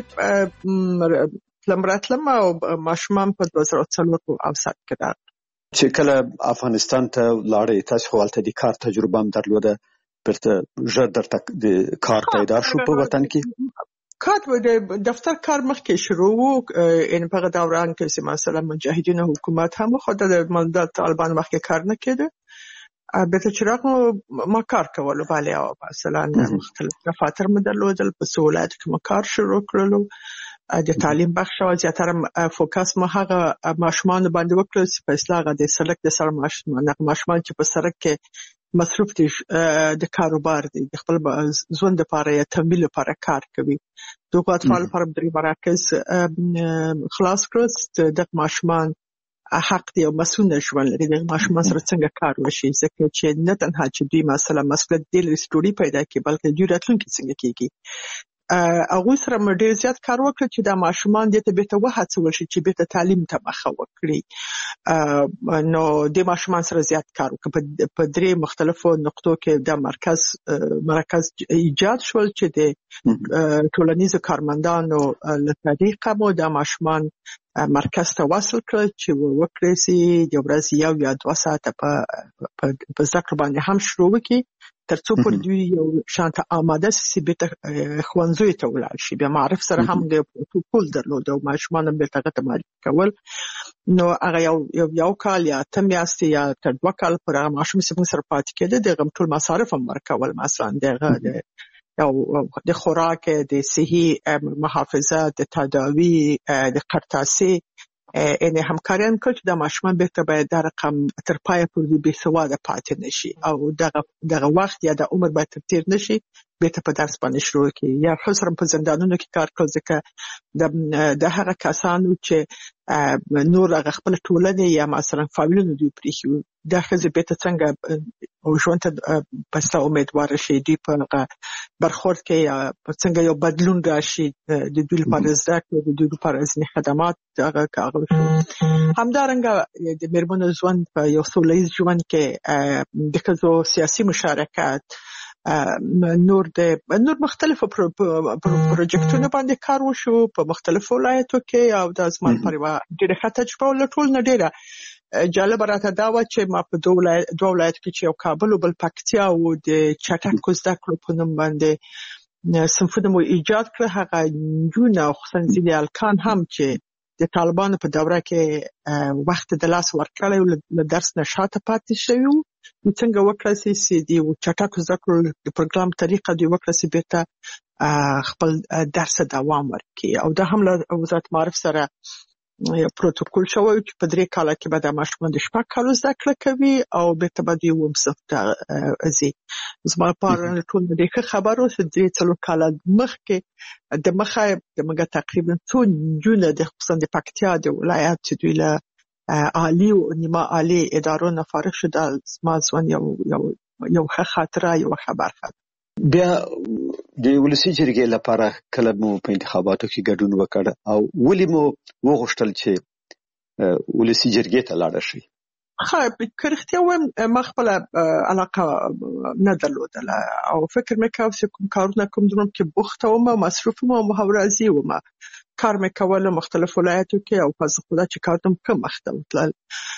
راتلم او ماشومان په 2004 اوسط کې راغلل. چې کله افغانستان ته لاړې تاسو خو هلته د کار تجربه هم درلوده، بیرته ژر درته د کار پیدا شو په وطن کې؟ کار د دفتر کار مخکې شروع و. یعنې په هغه دوران کې چې مثلا مجاهدینو حکومت هم خو د طالبان مخکې کار نه کېده. بیرته چې راغلم ما کار کولو، بله، او مثلا مختلف دفاتر مې درلودل، په څو ولایتو کې مو کار شروع کړلو. د تعلیم بخش او زیاتره فوکس ما هغه ماشومان باندې وکړل چې په اصطلاح د سړک د سر ماشومان چې په سړک کې مصروف دي، د کاروبار دي، د خپل ژوند لپاره یا تمویل لپاره کار کوي. دغه اطفال لپاره درې مراکز خلاص کړل. د ماشومان حق دی او مسؤل ژوند لري د ماشومان سره څنګه کار وشي، ځکه چې نه تنها چې دوی مثلا مسؤلیت دی لري سټوري پیدا کوي، بلکې دوی راتلونکي څنګه کیږي. هغوی سره مې ډېر زیات کار وکړ چې دا ماشومان دې ته بیرته وهڅول شي چې بیرته تعلیم ته مخه وکړي. نو د ماشومان سره زیات کار وکړ. په درې مختلفو نقطو کې دا مرکز ایجاد شول چې د ټولنیزو کارمندانو له طریقه مو دا ماشومان مرکز ته وصل کړ چې وکړي سي د ورځې 1 یا 2 ساعته په زده کړه باندې هم شروع وکړي، ترڅو پر دوی یو شانته آماده سي بیرته ښوونځیو ته ولاړ شي. بیا معرف سره هم د پروتوکول درلود او ماشومان هم بیرته هغه ته معرفي کول. نو هغه یو کال یا 8 میاشتې یا تر 2 کال پر هغه ماشوم سره پاتې کېده. دغه ټول مصارف هم ورکول، مثلا دغه د خوراک، د صحي محافظه، د تداوی، د قرطاسي ان همکاریان کوي چې د ماشومان بیرته باید د رقم تر پای پورې بې سواده پاتې نشي او دغه وخت یا د عمر باید تیر نشي بیرته په درس باندې شروع کړي. یا خصوصا په زندانونو کې کار کوي ځکه د هغه کسانو چې نور هغه خپل ټولنې یا مثلا فامیلونو دوی پریښي دا ښځې بیرته څنګه ژوند ته پسته امیدواره شي، دوی په برخورد کې یا څنګه یو بدلون راشي، د دوی لپاره زده کړه، د دوی لپاره ځینې خدمات هغه کاغل شو. همدارنګه د میرمنو ژوند په یو سوله ییز ژوند کې د ښځو سیاسي مشارکت، نور مختلفو پروجیکټونو باندې کار وشو په مختلفو ولایتو کې او د زما لپاره ډېره ښه تجربه وه. له ټول نه ډېره جالبه راته دا وه چې ما په دوه ولایتو کې چې یو کابل او بل پکتیا و د چټکو زده کړو په نوم باندې صنفونه مو ایجاد کړه. هغه نجونې او خصوصا ځینې هلکان هم چې د طالبانو په دوره کې وخت د لاس ورکړی و له درس نه شاته پاتې شوي وو، څنګه وکړای شي د چټکو زده کړو د پروګرام طریقه دوی وکړای شي بیرته خپل درس دوام ورکړي. او دا هم له وزارت معارف سره پروتوکول شوی چې په 3 کاله کې به د ماشومان د 6 کالو زده کړه کوي او بیرته به دوی اووم صنف ته ځي. زما لپاره ټول د خبرو چې 3 کاله مخکې د مخه موږ تقریبا څو نجونې د خصوصا د پکتیا د ولایت چې دوی له عالی او نیمه عالی ادارو نه فارغ شو. د زما ځوان یو ښه خاطره، یو خبر خاطر. بیا د ولسی جرګې لپاره کله مو په انتخاباتو کې ګډون وکړ او ولې مو وغوښتل چې ولسی جرګې ته لاړ شئ؟ که رښتیا وایم ما خپله علاقه نه درلودله او فکر مې کوه چې کوم کارونه کوم دومره کې بوخته وم او مصروف وم او محاورازي وم. کار مې کول مختلف ولایتو کې او پس خدا چې کار کوم کم مخته وتلل.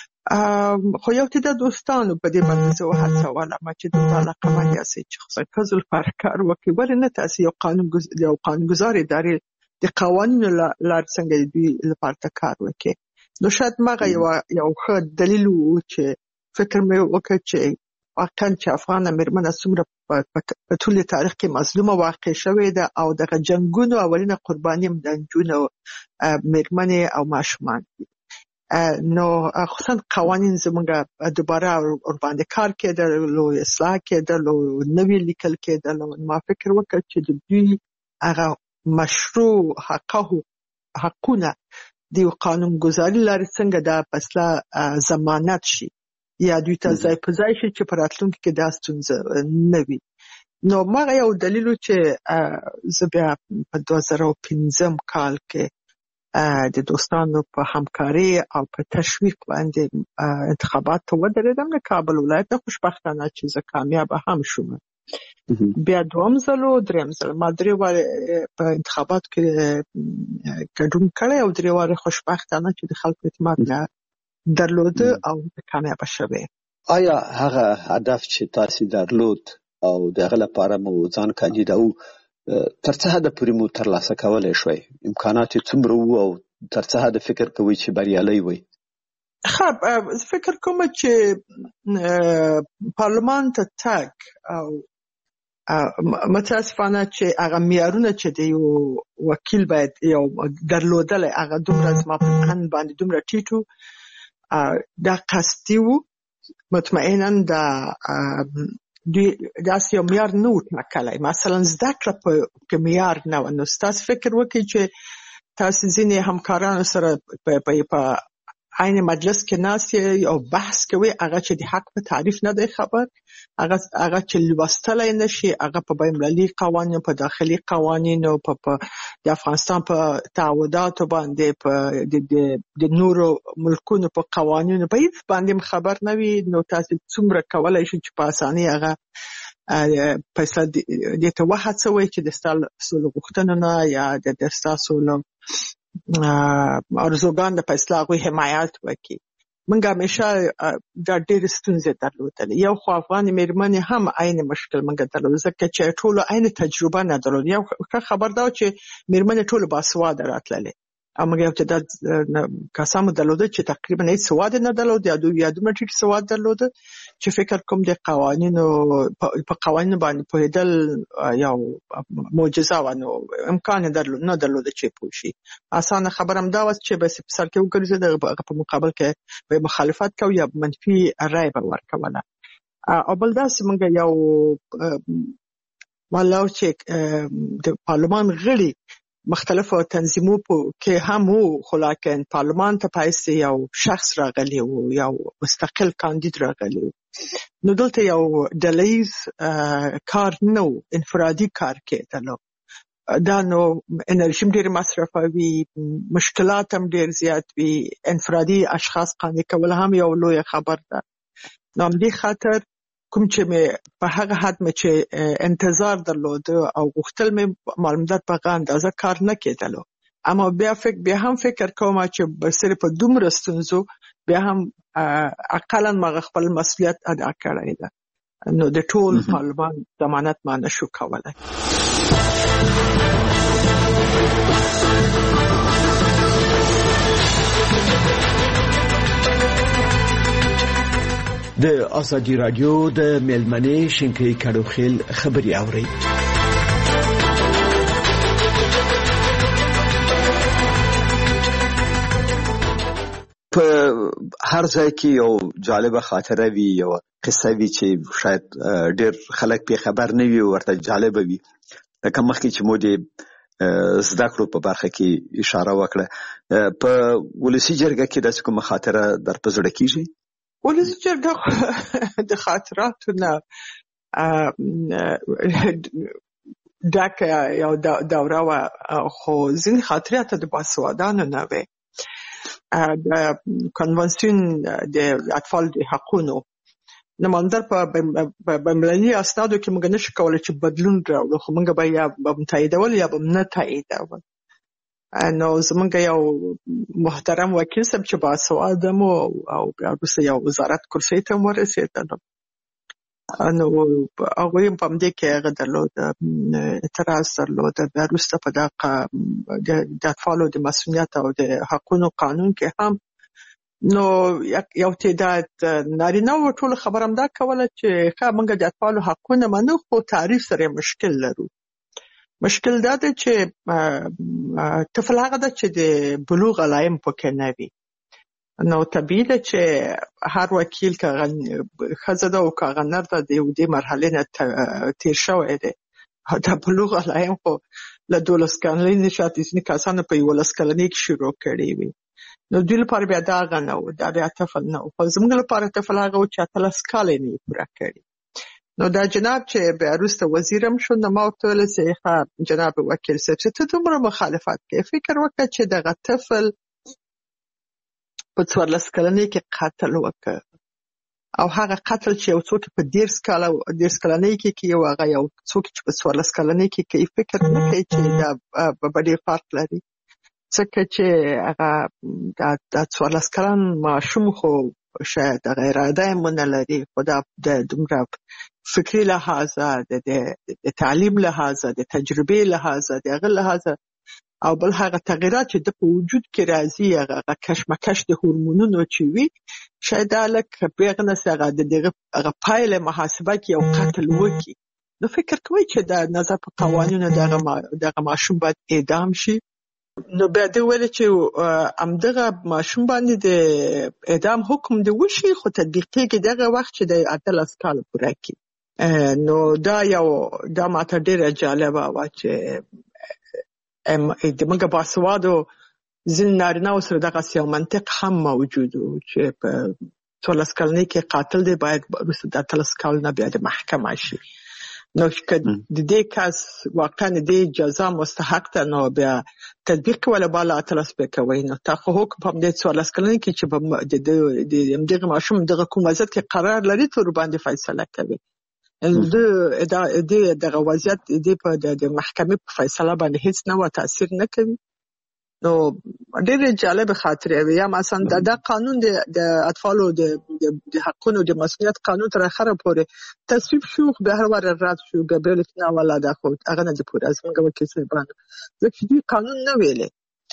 خو یو تعداد دوستانو په دې باندې زه وهڅولم چې د علاقه مند یاستئ چې خصوصا ښځو لپاره کار وکړي. ولې نه تاسې یو قانونګذار ادارې د قوانینو لارې څنګه دوی لپاره کار وکړي؟ نو شاید مغه یو ښه دلیل و چې فکر مې وکړ چې واقعا چې افغانه میرمنه څومره په ټول تاریخ کې مظلومه واقع شوې ده او دغه جنګونو اولینه قرباني هم د نجونو میرمنې او ماشومان دي. نو خصوصا قوانین زمونږ دوباره ورباندې کار کېدل او اصلاح کېدل او نوي لیکل کېدل. ما فکر وکړ چې د دوی هغه مشروع حقونه د قانون گذاری لارې څنګه دا پسله ضمانت شي یا دوی ته ځای په ځای شي چې په راتلونکي کې دا ستونزه نه وي. نو ما یو دلیل چې زه بیا په 2015 کال کې د دوستانو په همکاري او په تشویق باندې انتخابات ته ودرېدم د کابل ولایت ته. خوشبختانه چې زه کامیابه هم شوم. بیا دوم ځل او دریم ځل ما 3 واره په انتخابات کې ګډون کړی او 3 واره خوشبختانه چې د خلکو اعتماد درلوده او کامیابه شوه. آیا هغه هدف چې تاسو درلود او دغه لپاره مو ځان کاندیداو تر څه حد پورې مو ترلاسه کولای شوي؟ امکانات څومره وو او تر څه حد فکر کوئ چې بریالي وي؟ فکر کوم چې پارلمان ته تګ او متاسفانه چې هغه معیارونه چې د یو وکیل باید یو درلودل هغه دومره زما په ذهن باندې دومره ټیټ دا قصدي وو. مطمئنا دا داسې یو معیار نه و ټاکلی. مثلا زده کړه په معیار نه و. نو ستاسو فکر وکړئ چې تاسو ځینې همکارانو سره په عین مجلس کې ناست او بحث کوي، هغه چې د حق په تعریف نه دی خبر، هغه چې لوستلی نشي، هغه په بین‌المللي قوانینو، په داخلي قوانینو، په د افغانستان په تعهداتو باندې، په د نورو ملکونو په قوانینو په هیڅ باندې خبر نه وي. نو تاسو څومره کولای شئ چې په اسانۍ هغه فیصله دې ته وهڅوئ چې د ستاسو غوښتنو نه یا د ستاسو ارزوګان د فیصله هغوی حمایت وکړي. موږ همیشه دا ډېرې ستونزې درلودلې. یو خو افغان میرمنې هم عین مشکل موږ درلود ځکه چې ټولو عین تجربه نه درلود. یو ښه خبر دا چې میرمنې ټولو باسواده راتللې او موږ یو تعداد کسان درلوده چې تقریبا هیڅ سواد نه درلود یا دومره ټیټ سواد درلوده چې فکر کوم د قوانینو په قوانینو باندې پوهېدل یو معجزه و، نو امکان نه درلود چې پوه شي. اسانه خبره هم دا وه چې بس په سر کې وګرځي، دغه په مقابل کې به مخالفت کوي یا منفي رای به ورکوله. او بل داسې موږ یو والاو چې د پارلمان غړي مختلفو تنظیمو کې هم وو، خو لکن پارلمان ته پایسته یو شخص راغلی و، یو مستقل کاندید راغلی و. نو دلته یو ډلهیز کار نه و، انفرادي کار کېدلو. دا نو انرژي ډېر مصرفوي، مشکلات هم ډېر زیات وي، انفرادي اشخاص قانع کول هم یو لوی خبر ده. نو همدې خاطر کوم چې مې په هغه حد مې چې انتظار درلود او غوښتل مې معلومات په هغه اندازه کار نه کېدلو، اما بیا هم فکر کوم چې برسره په دومره ستونزو بیا هم اقلا ما خپل مسؤلیت ادا کړی ده. نو د ټول پارلمان ضمانت ما نشو کولای. د ازادي رادیو د میلمنې شینکۍ کډوخیل خبري اوري. په هر ځای کې یو جالبه خاطره وي، یو قصه وي چې شاید ډېر خلک په خبر نه وي، ورته جالبه وي. لکه مخکې چې مو د زده کړو په برخه کې اشاره وکړه، په ولسي جرګه کې داسې کومه خاطره در په زړه کېږي؟ ولسي جرګه د خاطراتو نه ډکه یو دوره وه، خو ځینې خاطرات د باسوادانو نه وې. د کنونسیون د اطفال د حقونو نماینده په بین‌المللي اسنادو کې موږ نشو کولی چې بدلون راوړو، خو موږ به یا به تاییدول یا به نه تاییدول. نو زمونږ یو محترم وکیل صاحب چې باسواده مو او بیا وروسته یو وزارت کرسۍ ته هم ورسېدلو، نو هغوی هم په همدې کې هغه درلود اعتراض درلود. بیا وروسته په دغه د اطفالو د مسؤلیت او د حقونو قانون کې هم نو یو تعداد نارینه و ټول خبره همدا کوله چې ښه موږ د اطفالو حقونه منو، خو تعریف سره مشکل لرو. مشکل دا دی چې طفل هغه ده چې د بلوغ علایم پکې نه وي. نو طبیعي ده چې هر وکیل که ښځه ده او که هغه نر ده د دې مرحلې نه تیر شوی دی. د بلوغ علایم خو له 12 کلنۍ نه شاید ځینې کسانو په 11 کلنۍ کې شروع کړي وي. نو دوی لپاره بیا دا هغه نه و، دا بیا طفل نه و. خو زموږ لپاره طفل هغه و چې 18 کاله یې نه پوره کړي. نو دا جناب چې بیا وروسته وزیر هم شو، نو ما ورته ویل چې جناب وکیل صاحب چې ته دومره مخالفت کوې، فکر وکړه چې دغه طفل په 14 کلنۍ کې قتل وکړ، او هغه قتل چې یو څوک په 13 کلنۍ کې کوي او هغه یو څوک چې په 14 کلنۍ کې کوي، فکر نه کوي چې دا به ډېر فرق لري. ځکه چې هغه دا 14 کلن ماشوم خو شاید هغه اراده یې ونه لري، خو دا د دومره فکري لحاظه، د تعلیم لحاظه، د تجربې لحاظه، د هغه لحاظه، او بل هغه تغیرات چې د په وجود کې راځي، هغه کشمکش د هورمونونو چې وي، شاید دا لکه پرېغه نسي هغه د دغه پایله محاسبه کې یو قتل وکړي. نو فکر کوي چې د نظر په قوانینو دغه ماشوم باید اعدام شي. نو بیا دې ویل چې همدغه ماشوم باندې د اعدام حکم دی وشي، خو تطبیق کېږي دغه وخت چې د 18 کاله پوره کړي. نو دا ماته ډېره جالبه وه چې د موږ باسوادو ځینې نارینه‌و سره دغسې یو منطق هم موجود و چې په 14 کلنۍ کې قاتل دی باید وروسته د 18 کال نه بیا د محکمه شي. نو که د دې کس واقعا د دې جزا مستحق ده، نو بیا تطبیق کوله بالا 18 به کوي. نو تا خو حکم په همدې 14 کلنۍ کې چې د همدغه ماشوم دغه کوم وضعیت کې قرار لري تر باندې فیصله کوي. دغه وضعیت په د محکمې په فیصله باندې هیڅ نوع تاثیر نه کوي. نو ډېر جالب خاطره وي. یا مثلا دا قانون د اطفالو د حقونو د مسؤلیت قانون تر اخره پورې تصویب شو، به هر واره رد شو، به بل نه ولا دا خو هغه نه دی پوره. زموږ وکیل صاحب باندې ځکه چې قانون نه ویلې،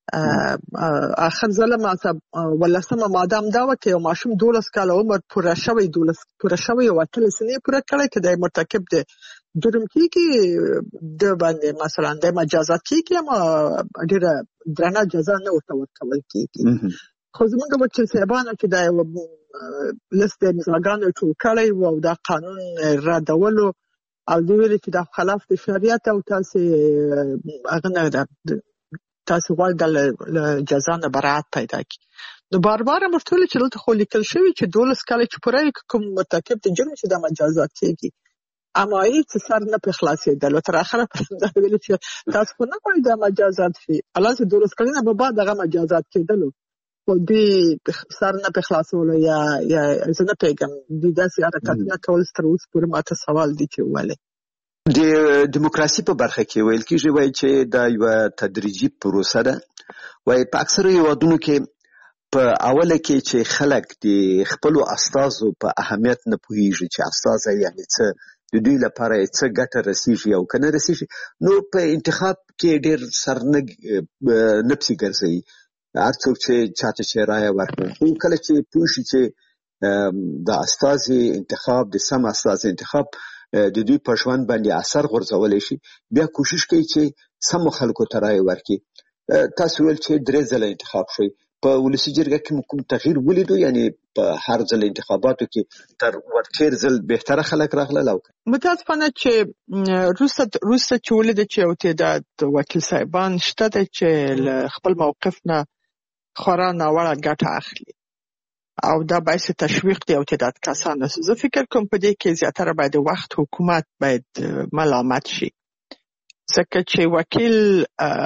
اخر ځل ما ولسمه ماده هم دا وه چې یو ماشوم 12 کاله عمر پوره شوی 18 سنې پوره کړی که د مرتکب د جرم کېږي د باندې مثلا د مجازات کېږي اما ډېره درنه جزا نه ورته ورکول کېږي. خو زموږ وکیل صاحبانو چې دا یو لست د نظامګانو ټول کړی و او دا قانون ردولو او دوی ویلي چې دا خلاف د شریعت او هغه نه تاسو غواړئ د جزا نه براعت پیدا کړي. نو بار بار ورته ویلي چې دلته خو لیکل شوي چې 12 کاله چې پوره وي کوم مرتکب د جرم چې دا مجازات کېږي اما هېڅ سر نه پرې خلاصېدل. تر اخره دا ویلي چې تاسو خو نه غواړئ دا مجازات شي الان چې 12 کلونه به بعد هغه مجازات کېدلو خو دوی سر نه پرې خلاصولو یا زه نه پوهېږم دوی داسې حرکتونه کول تر اوسه پورې ماته سوال دی چې ولې. د دیموکراسي په برخه کې ویل کېږي وایي چې دا یوه تدریجي پروسه ده. وایي په اکثرو هېوادونو کې په اوله کې چې خلک د خپلو استازو په اهمیت نه پوهېږي چې استازی یعنې څه د دوی لپاره څه ګټه رسېږي او که نه رسېږي نو په انتخاب کې ډېر سر نه پسې ګرځوي. هر څوک چې چاته چې رایه ورکوي خو کله چې پوه شي چې د استازي انتخاب د سم استازي انتخاب د دوی په ژوند باندې اثر غورځولی شي بیا کوشش کوي چې سمو خلکو ته رایه ورکړي. تاسو ویل چې 3 ځله انتخاب شوی په ولسي جرګه کې کوم تغییر ولیدو یعنې په هر ځل انتخاباتو کې تر ورتېر ځل بهتره خلک راغلل او متاسفانه چې روسته چې ولیده چې یو تعداد وکیل صاحبان شته دی چې له خپل موقف نه خورا ناوړه ګټه اخلي او دا باعث تشویق دی او تعداد کسان. زه فکر کوم په دې کې زیاتره باید وخت حکومت باید ملامت شي ځکه چې وکیل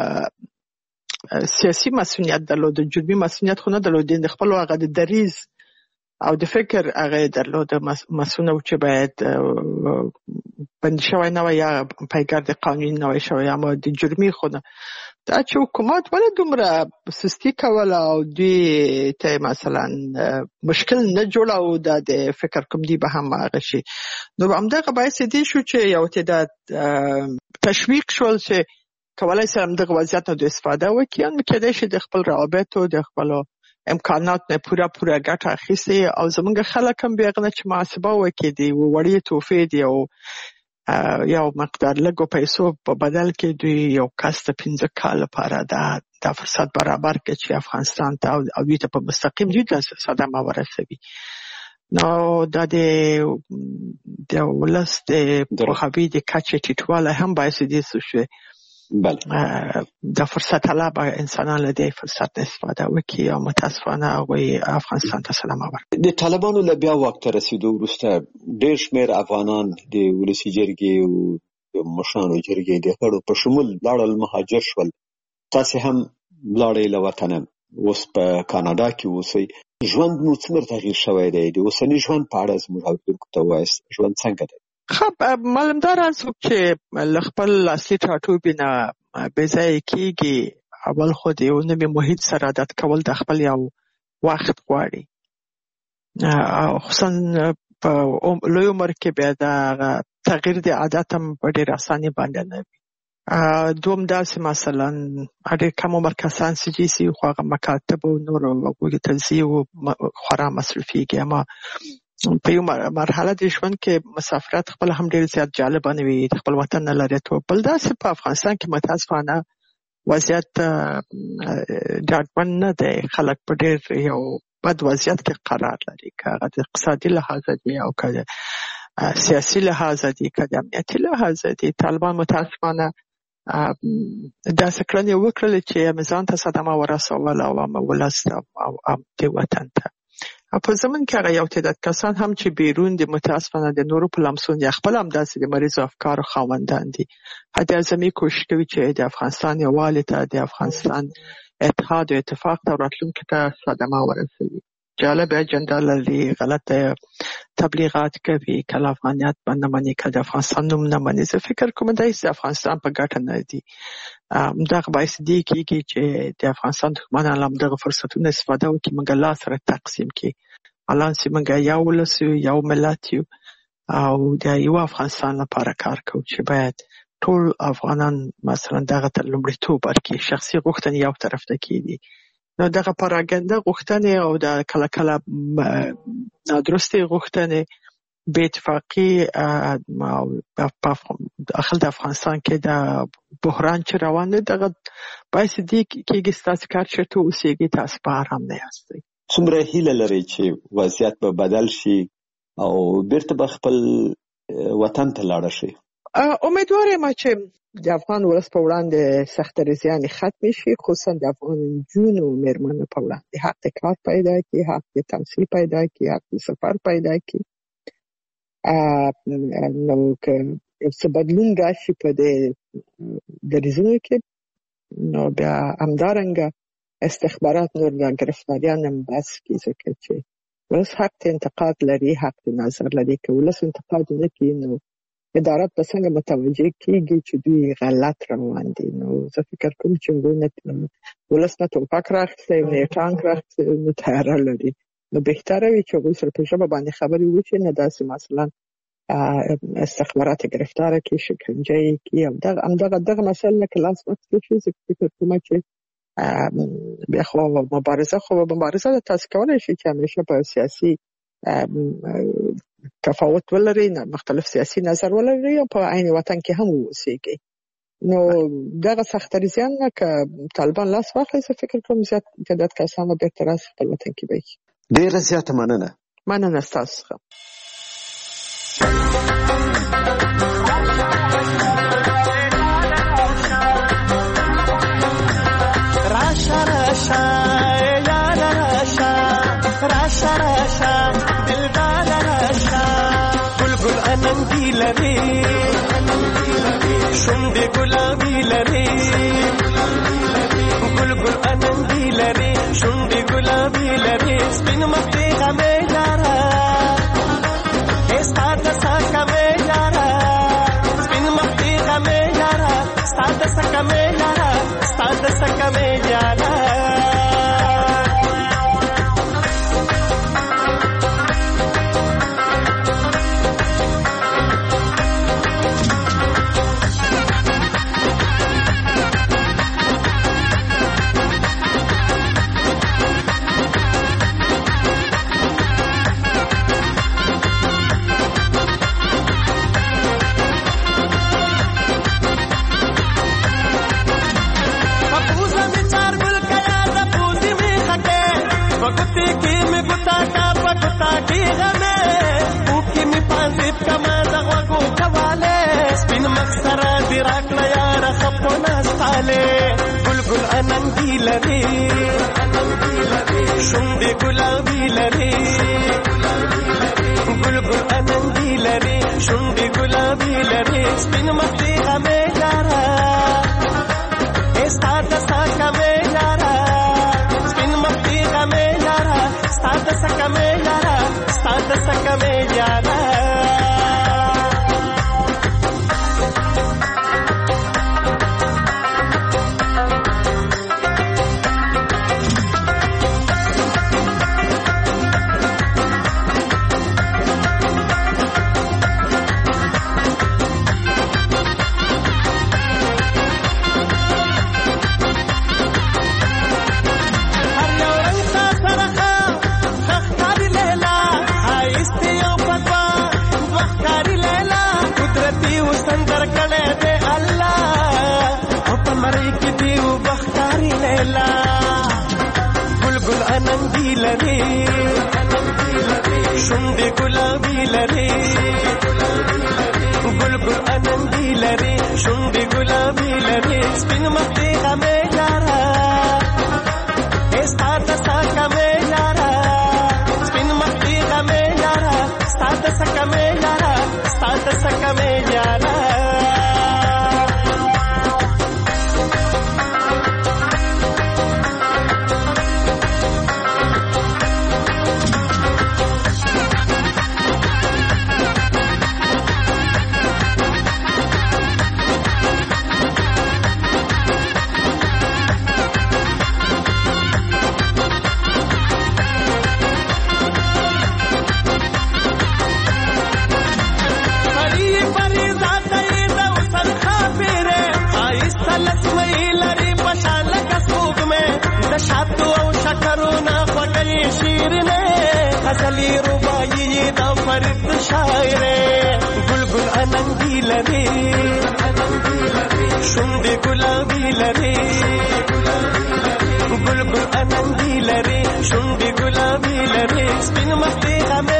سیاسي مسؤلیت درلود جرمي مسؤلیت خو نه درلود د خپل هغه د دریز او د فکر هغه درلود مسؤل چې باید بند شوی نه وي یا پیګر د قانون نه وي شوی اما د جرمي خو نه دا چې حکومت ولې دومره سستی کوله او دوی ته مثلا مشکل نه جوړاو د فکر کوم دی به هم هغه شي. نو همدغه باعث دی شو چې یو تعداد تشویق شول چې کولای شي همدغه وضعیت نه استفاده وکړي ان کېدای شي د خپل روابطو د خپل امکانات نه پوره ګټه اخیستي او زمونږ خلک هم بیا نه چې محاسبه وکړي دی وړي توفیق دی او یو مقدار لږو پیسو په بدل کې دوی یو کس ته 15 کال لپاره دا فرصت برابر کړي چې افغانستان ته او دوی ته په مستقیم دوی ته صدمه ورسوي. نو دا د ولس د پوهاوي د کچې ټیټوالی هم باعث دې شوی دا فرصت طلب انسانان له دې فرصت استفاده وکړي او متاسفانه هغوی افغانستان ته صدمه ورکړي. د طالبانو له بیا واک ته رسېدو وروسته ډېر شمېر افغانان د ولسي جرګې او د مشرانو جرګې د غړو په شمول لاړل مهاجر شول. تاسې هم لاړئ له وطنه اوس په کاناډا کې اوسئ. ژوند مو څومره تغییر شوی دی؟ د اوسني ژوند په اړه زموږ اورېدونکو ته ووایاست ژوند څنګه دی؟ معلومدار څوک چې له خپل اصلي ټاټوبي نه بېځایه کېږي اول خو د یو نوي محیط سره عادت کول د خپل یو وخت غواړي خصوصا په لوی عمر کې بیا د تغییر د عادت هم په ډېر اساني باندې نه وي. دوم داسې مثلا ډېر کم عمر کسان چې سي خو هغه مکاتب او نور هغوی ته ځي او خورا مصرفېږي اما په یو مرحله د ژوند کې مسافرت خپل هم ډېر زیات جالبه نه وي د خپل وطن نه لرېتوب. بل داسې په افغانستان کې متاسفانه وضعیت ډاډمن نه دی. خلک په ډېر یو بد وضعیت کې قرار لري که هغه د اقتصادي لحاظه دي او که د سیاسي لحاظه دي که د امنیتي لحاظه دي. طالبان متاسفانه داسې کړنې وکړلې چې ځان ته صدمه ورسوله او ولس او د وطن ته. په زمن کې هغه یو تعداد کسان هم چې بیرون دي متاسفانه د نورو په لمسون یا خپل هم داسې د مریضو افکارو خاوندان دي. حتی اعظمي کوشش کوي چې د افغانستان یووالي ته د افغانستان اتحاد او اتفاق ته راتلونکي ته صدمه ورسوي. جالب اجنډا لري غلطه تبلیغات کوي کله افغانیت باندې مني کله افغانستان نوم نه مني. زه فکر کوم دا چې افغانستان په ګټه نه دی. دغه باعث دی کېږي چې د افغانستان دښمنان هم دغه فرصتونه استفاده وکړي موږ لا سره تقسیم کړي. الان چې موږ یو ولس یو ملت یو او د یو افغانستان لپاره کار کوو چې باید ټول افغانان مثلا دغه ته لومړیتوب ورکړي، شخصي غوښتنې یو طرف ته کېږي. نو دغه پراګنده غوښتنې او د کله کله نادرستې غوښتنې بې اتفاقي داخل د افغانستان کې د بحران چې روان دی، دغه باعث دې کېږي ستاسو کار چېرته اوسېږي، تاسو په ارام نه یاستئ. څومره هیله لرئ چې وضعیت به بدل شي او بیرته به خپل وطن ته لاړه شي؟ امیدوار یم چې د افغان ولس په وړاندې سختدریزیانې ختمې شي، خصوصا د افغان نجونو او مېرمنو په وړاندې حق د کار پیدا کړي، حق د تحصیل پیدا کړي، حق د سفر پیدا کړي. نو که څه بدلون راشي په دې دریځونو کې، نو بیا همدارنګه استخبارات نور د ګرفتاریان هم بس کړي، ځکه چې ولس حق ته انتقاد لري، حق ته نظر لري. که ولس انتقاد ونه کړي نو ادارات به څنګه متوجه کېږي چې دوی غلط روان دي. نو زه فکر کوم چې ولس نه ټوپک راخیستی نه یې ټانک راخیستی، نو تیاره لري. نو بهتره وي چې هغوی سره په ژبه باندې خبرې وشي، نه داسې مثلا استخبارات ګرفتاره کړي، شکنجه یې کړي او دغه مسایل نه که لاس واخیستل شي، زه فکر کوم چې بیا خو مبارزه د تاسو کولی شي چې همیشه په سیاسي تفاوت ولري، مختلف سیاسي نظر ولري او په عین وطن کې هم اوسېږي. نو دغه سختدریزیان نه که طالبان لاس واخلي، زه فکر کوم زیات تعداد کسان به بیرته راشي خپل وطن کې وي. ډېره زیاته مننه ستاسو څخه. شونډې ګلابي لري، ګل ګل اننګي لري، شونډې ګلابي لري، سپین مخ دې غمې یاره، ستا د سکه مې یاره، سپین مخ دې غمې یاره، ستا د سکه مې یاره، ستا د سکه مې یاره. ګل اننګي لري، شونډې ګلابي لري، ګل ګل اننګي لري، شونډې ګلابي لري، سپین مخ دې غمې یاره، ستا د سکه مې یاره، سپین مخ دې غمې یاره، ستا د سکه مې یاره، ستا د سکه مې یاره. شونډې ګلابي لري، ګل ګل اننګي لري، شونډې ګلابي لري، سپین مخ دې غمې یاره، ستا د سکه مې یاره، سپین مخ دې غمې یاره، ستا د سکه مې یاره، ستا د سکه مې یاره. Pari شاتو او شکرونه خوږې شیرینې غزلې رباعي د فرید شاعرې ګلګل اننګي لري شونډې ګلابي لري ګلګل اننګي لري شونډې ګلابي لري سپین مخ دې غمې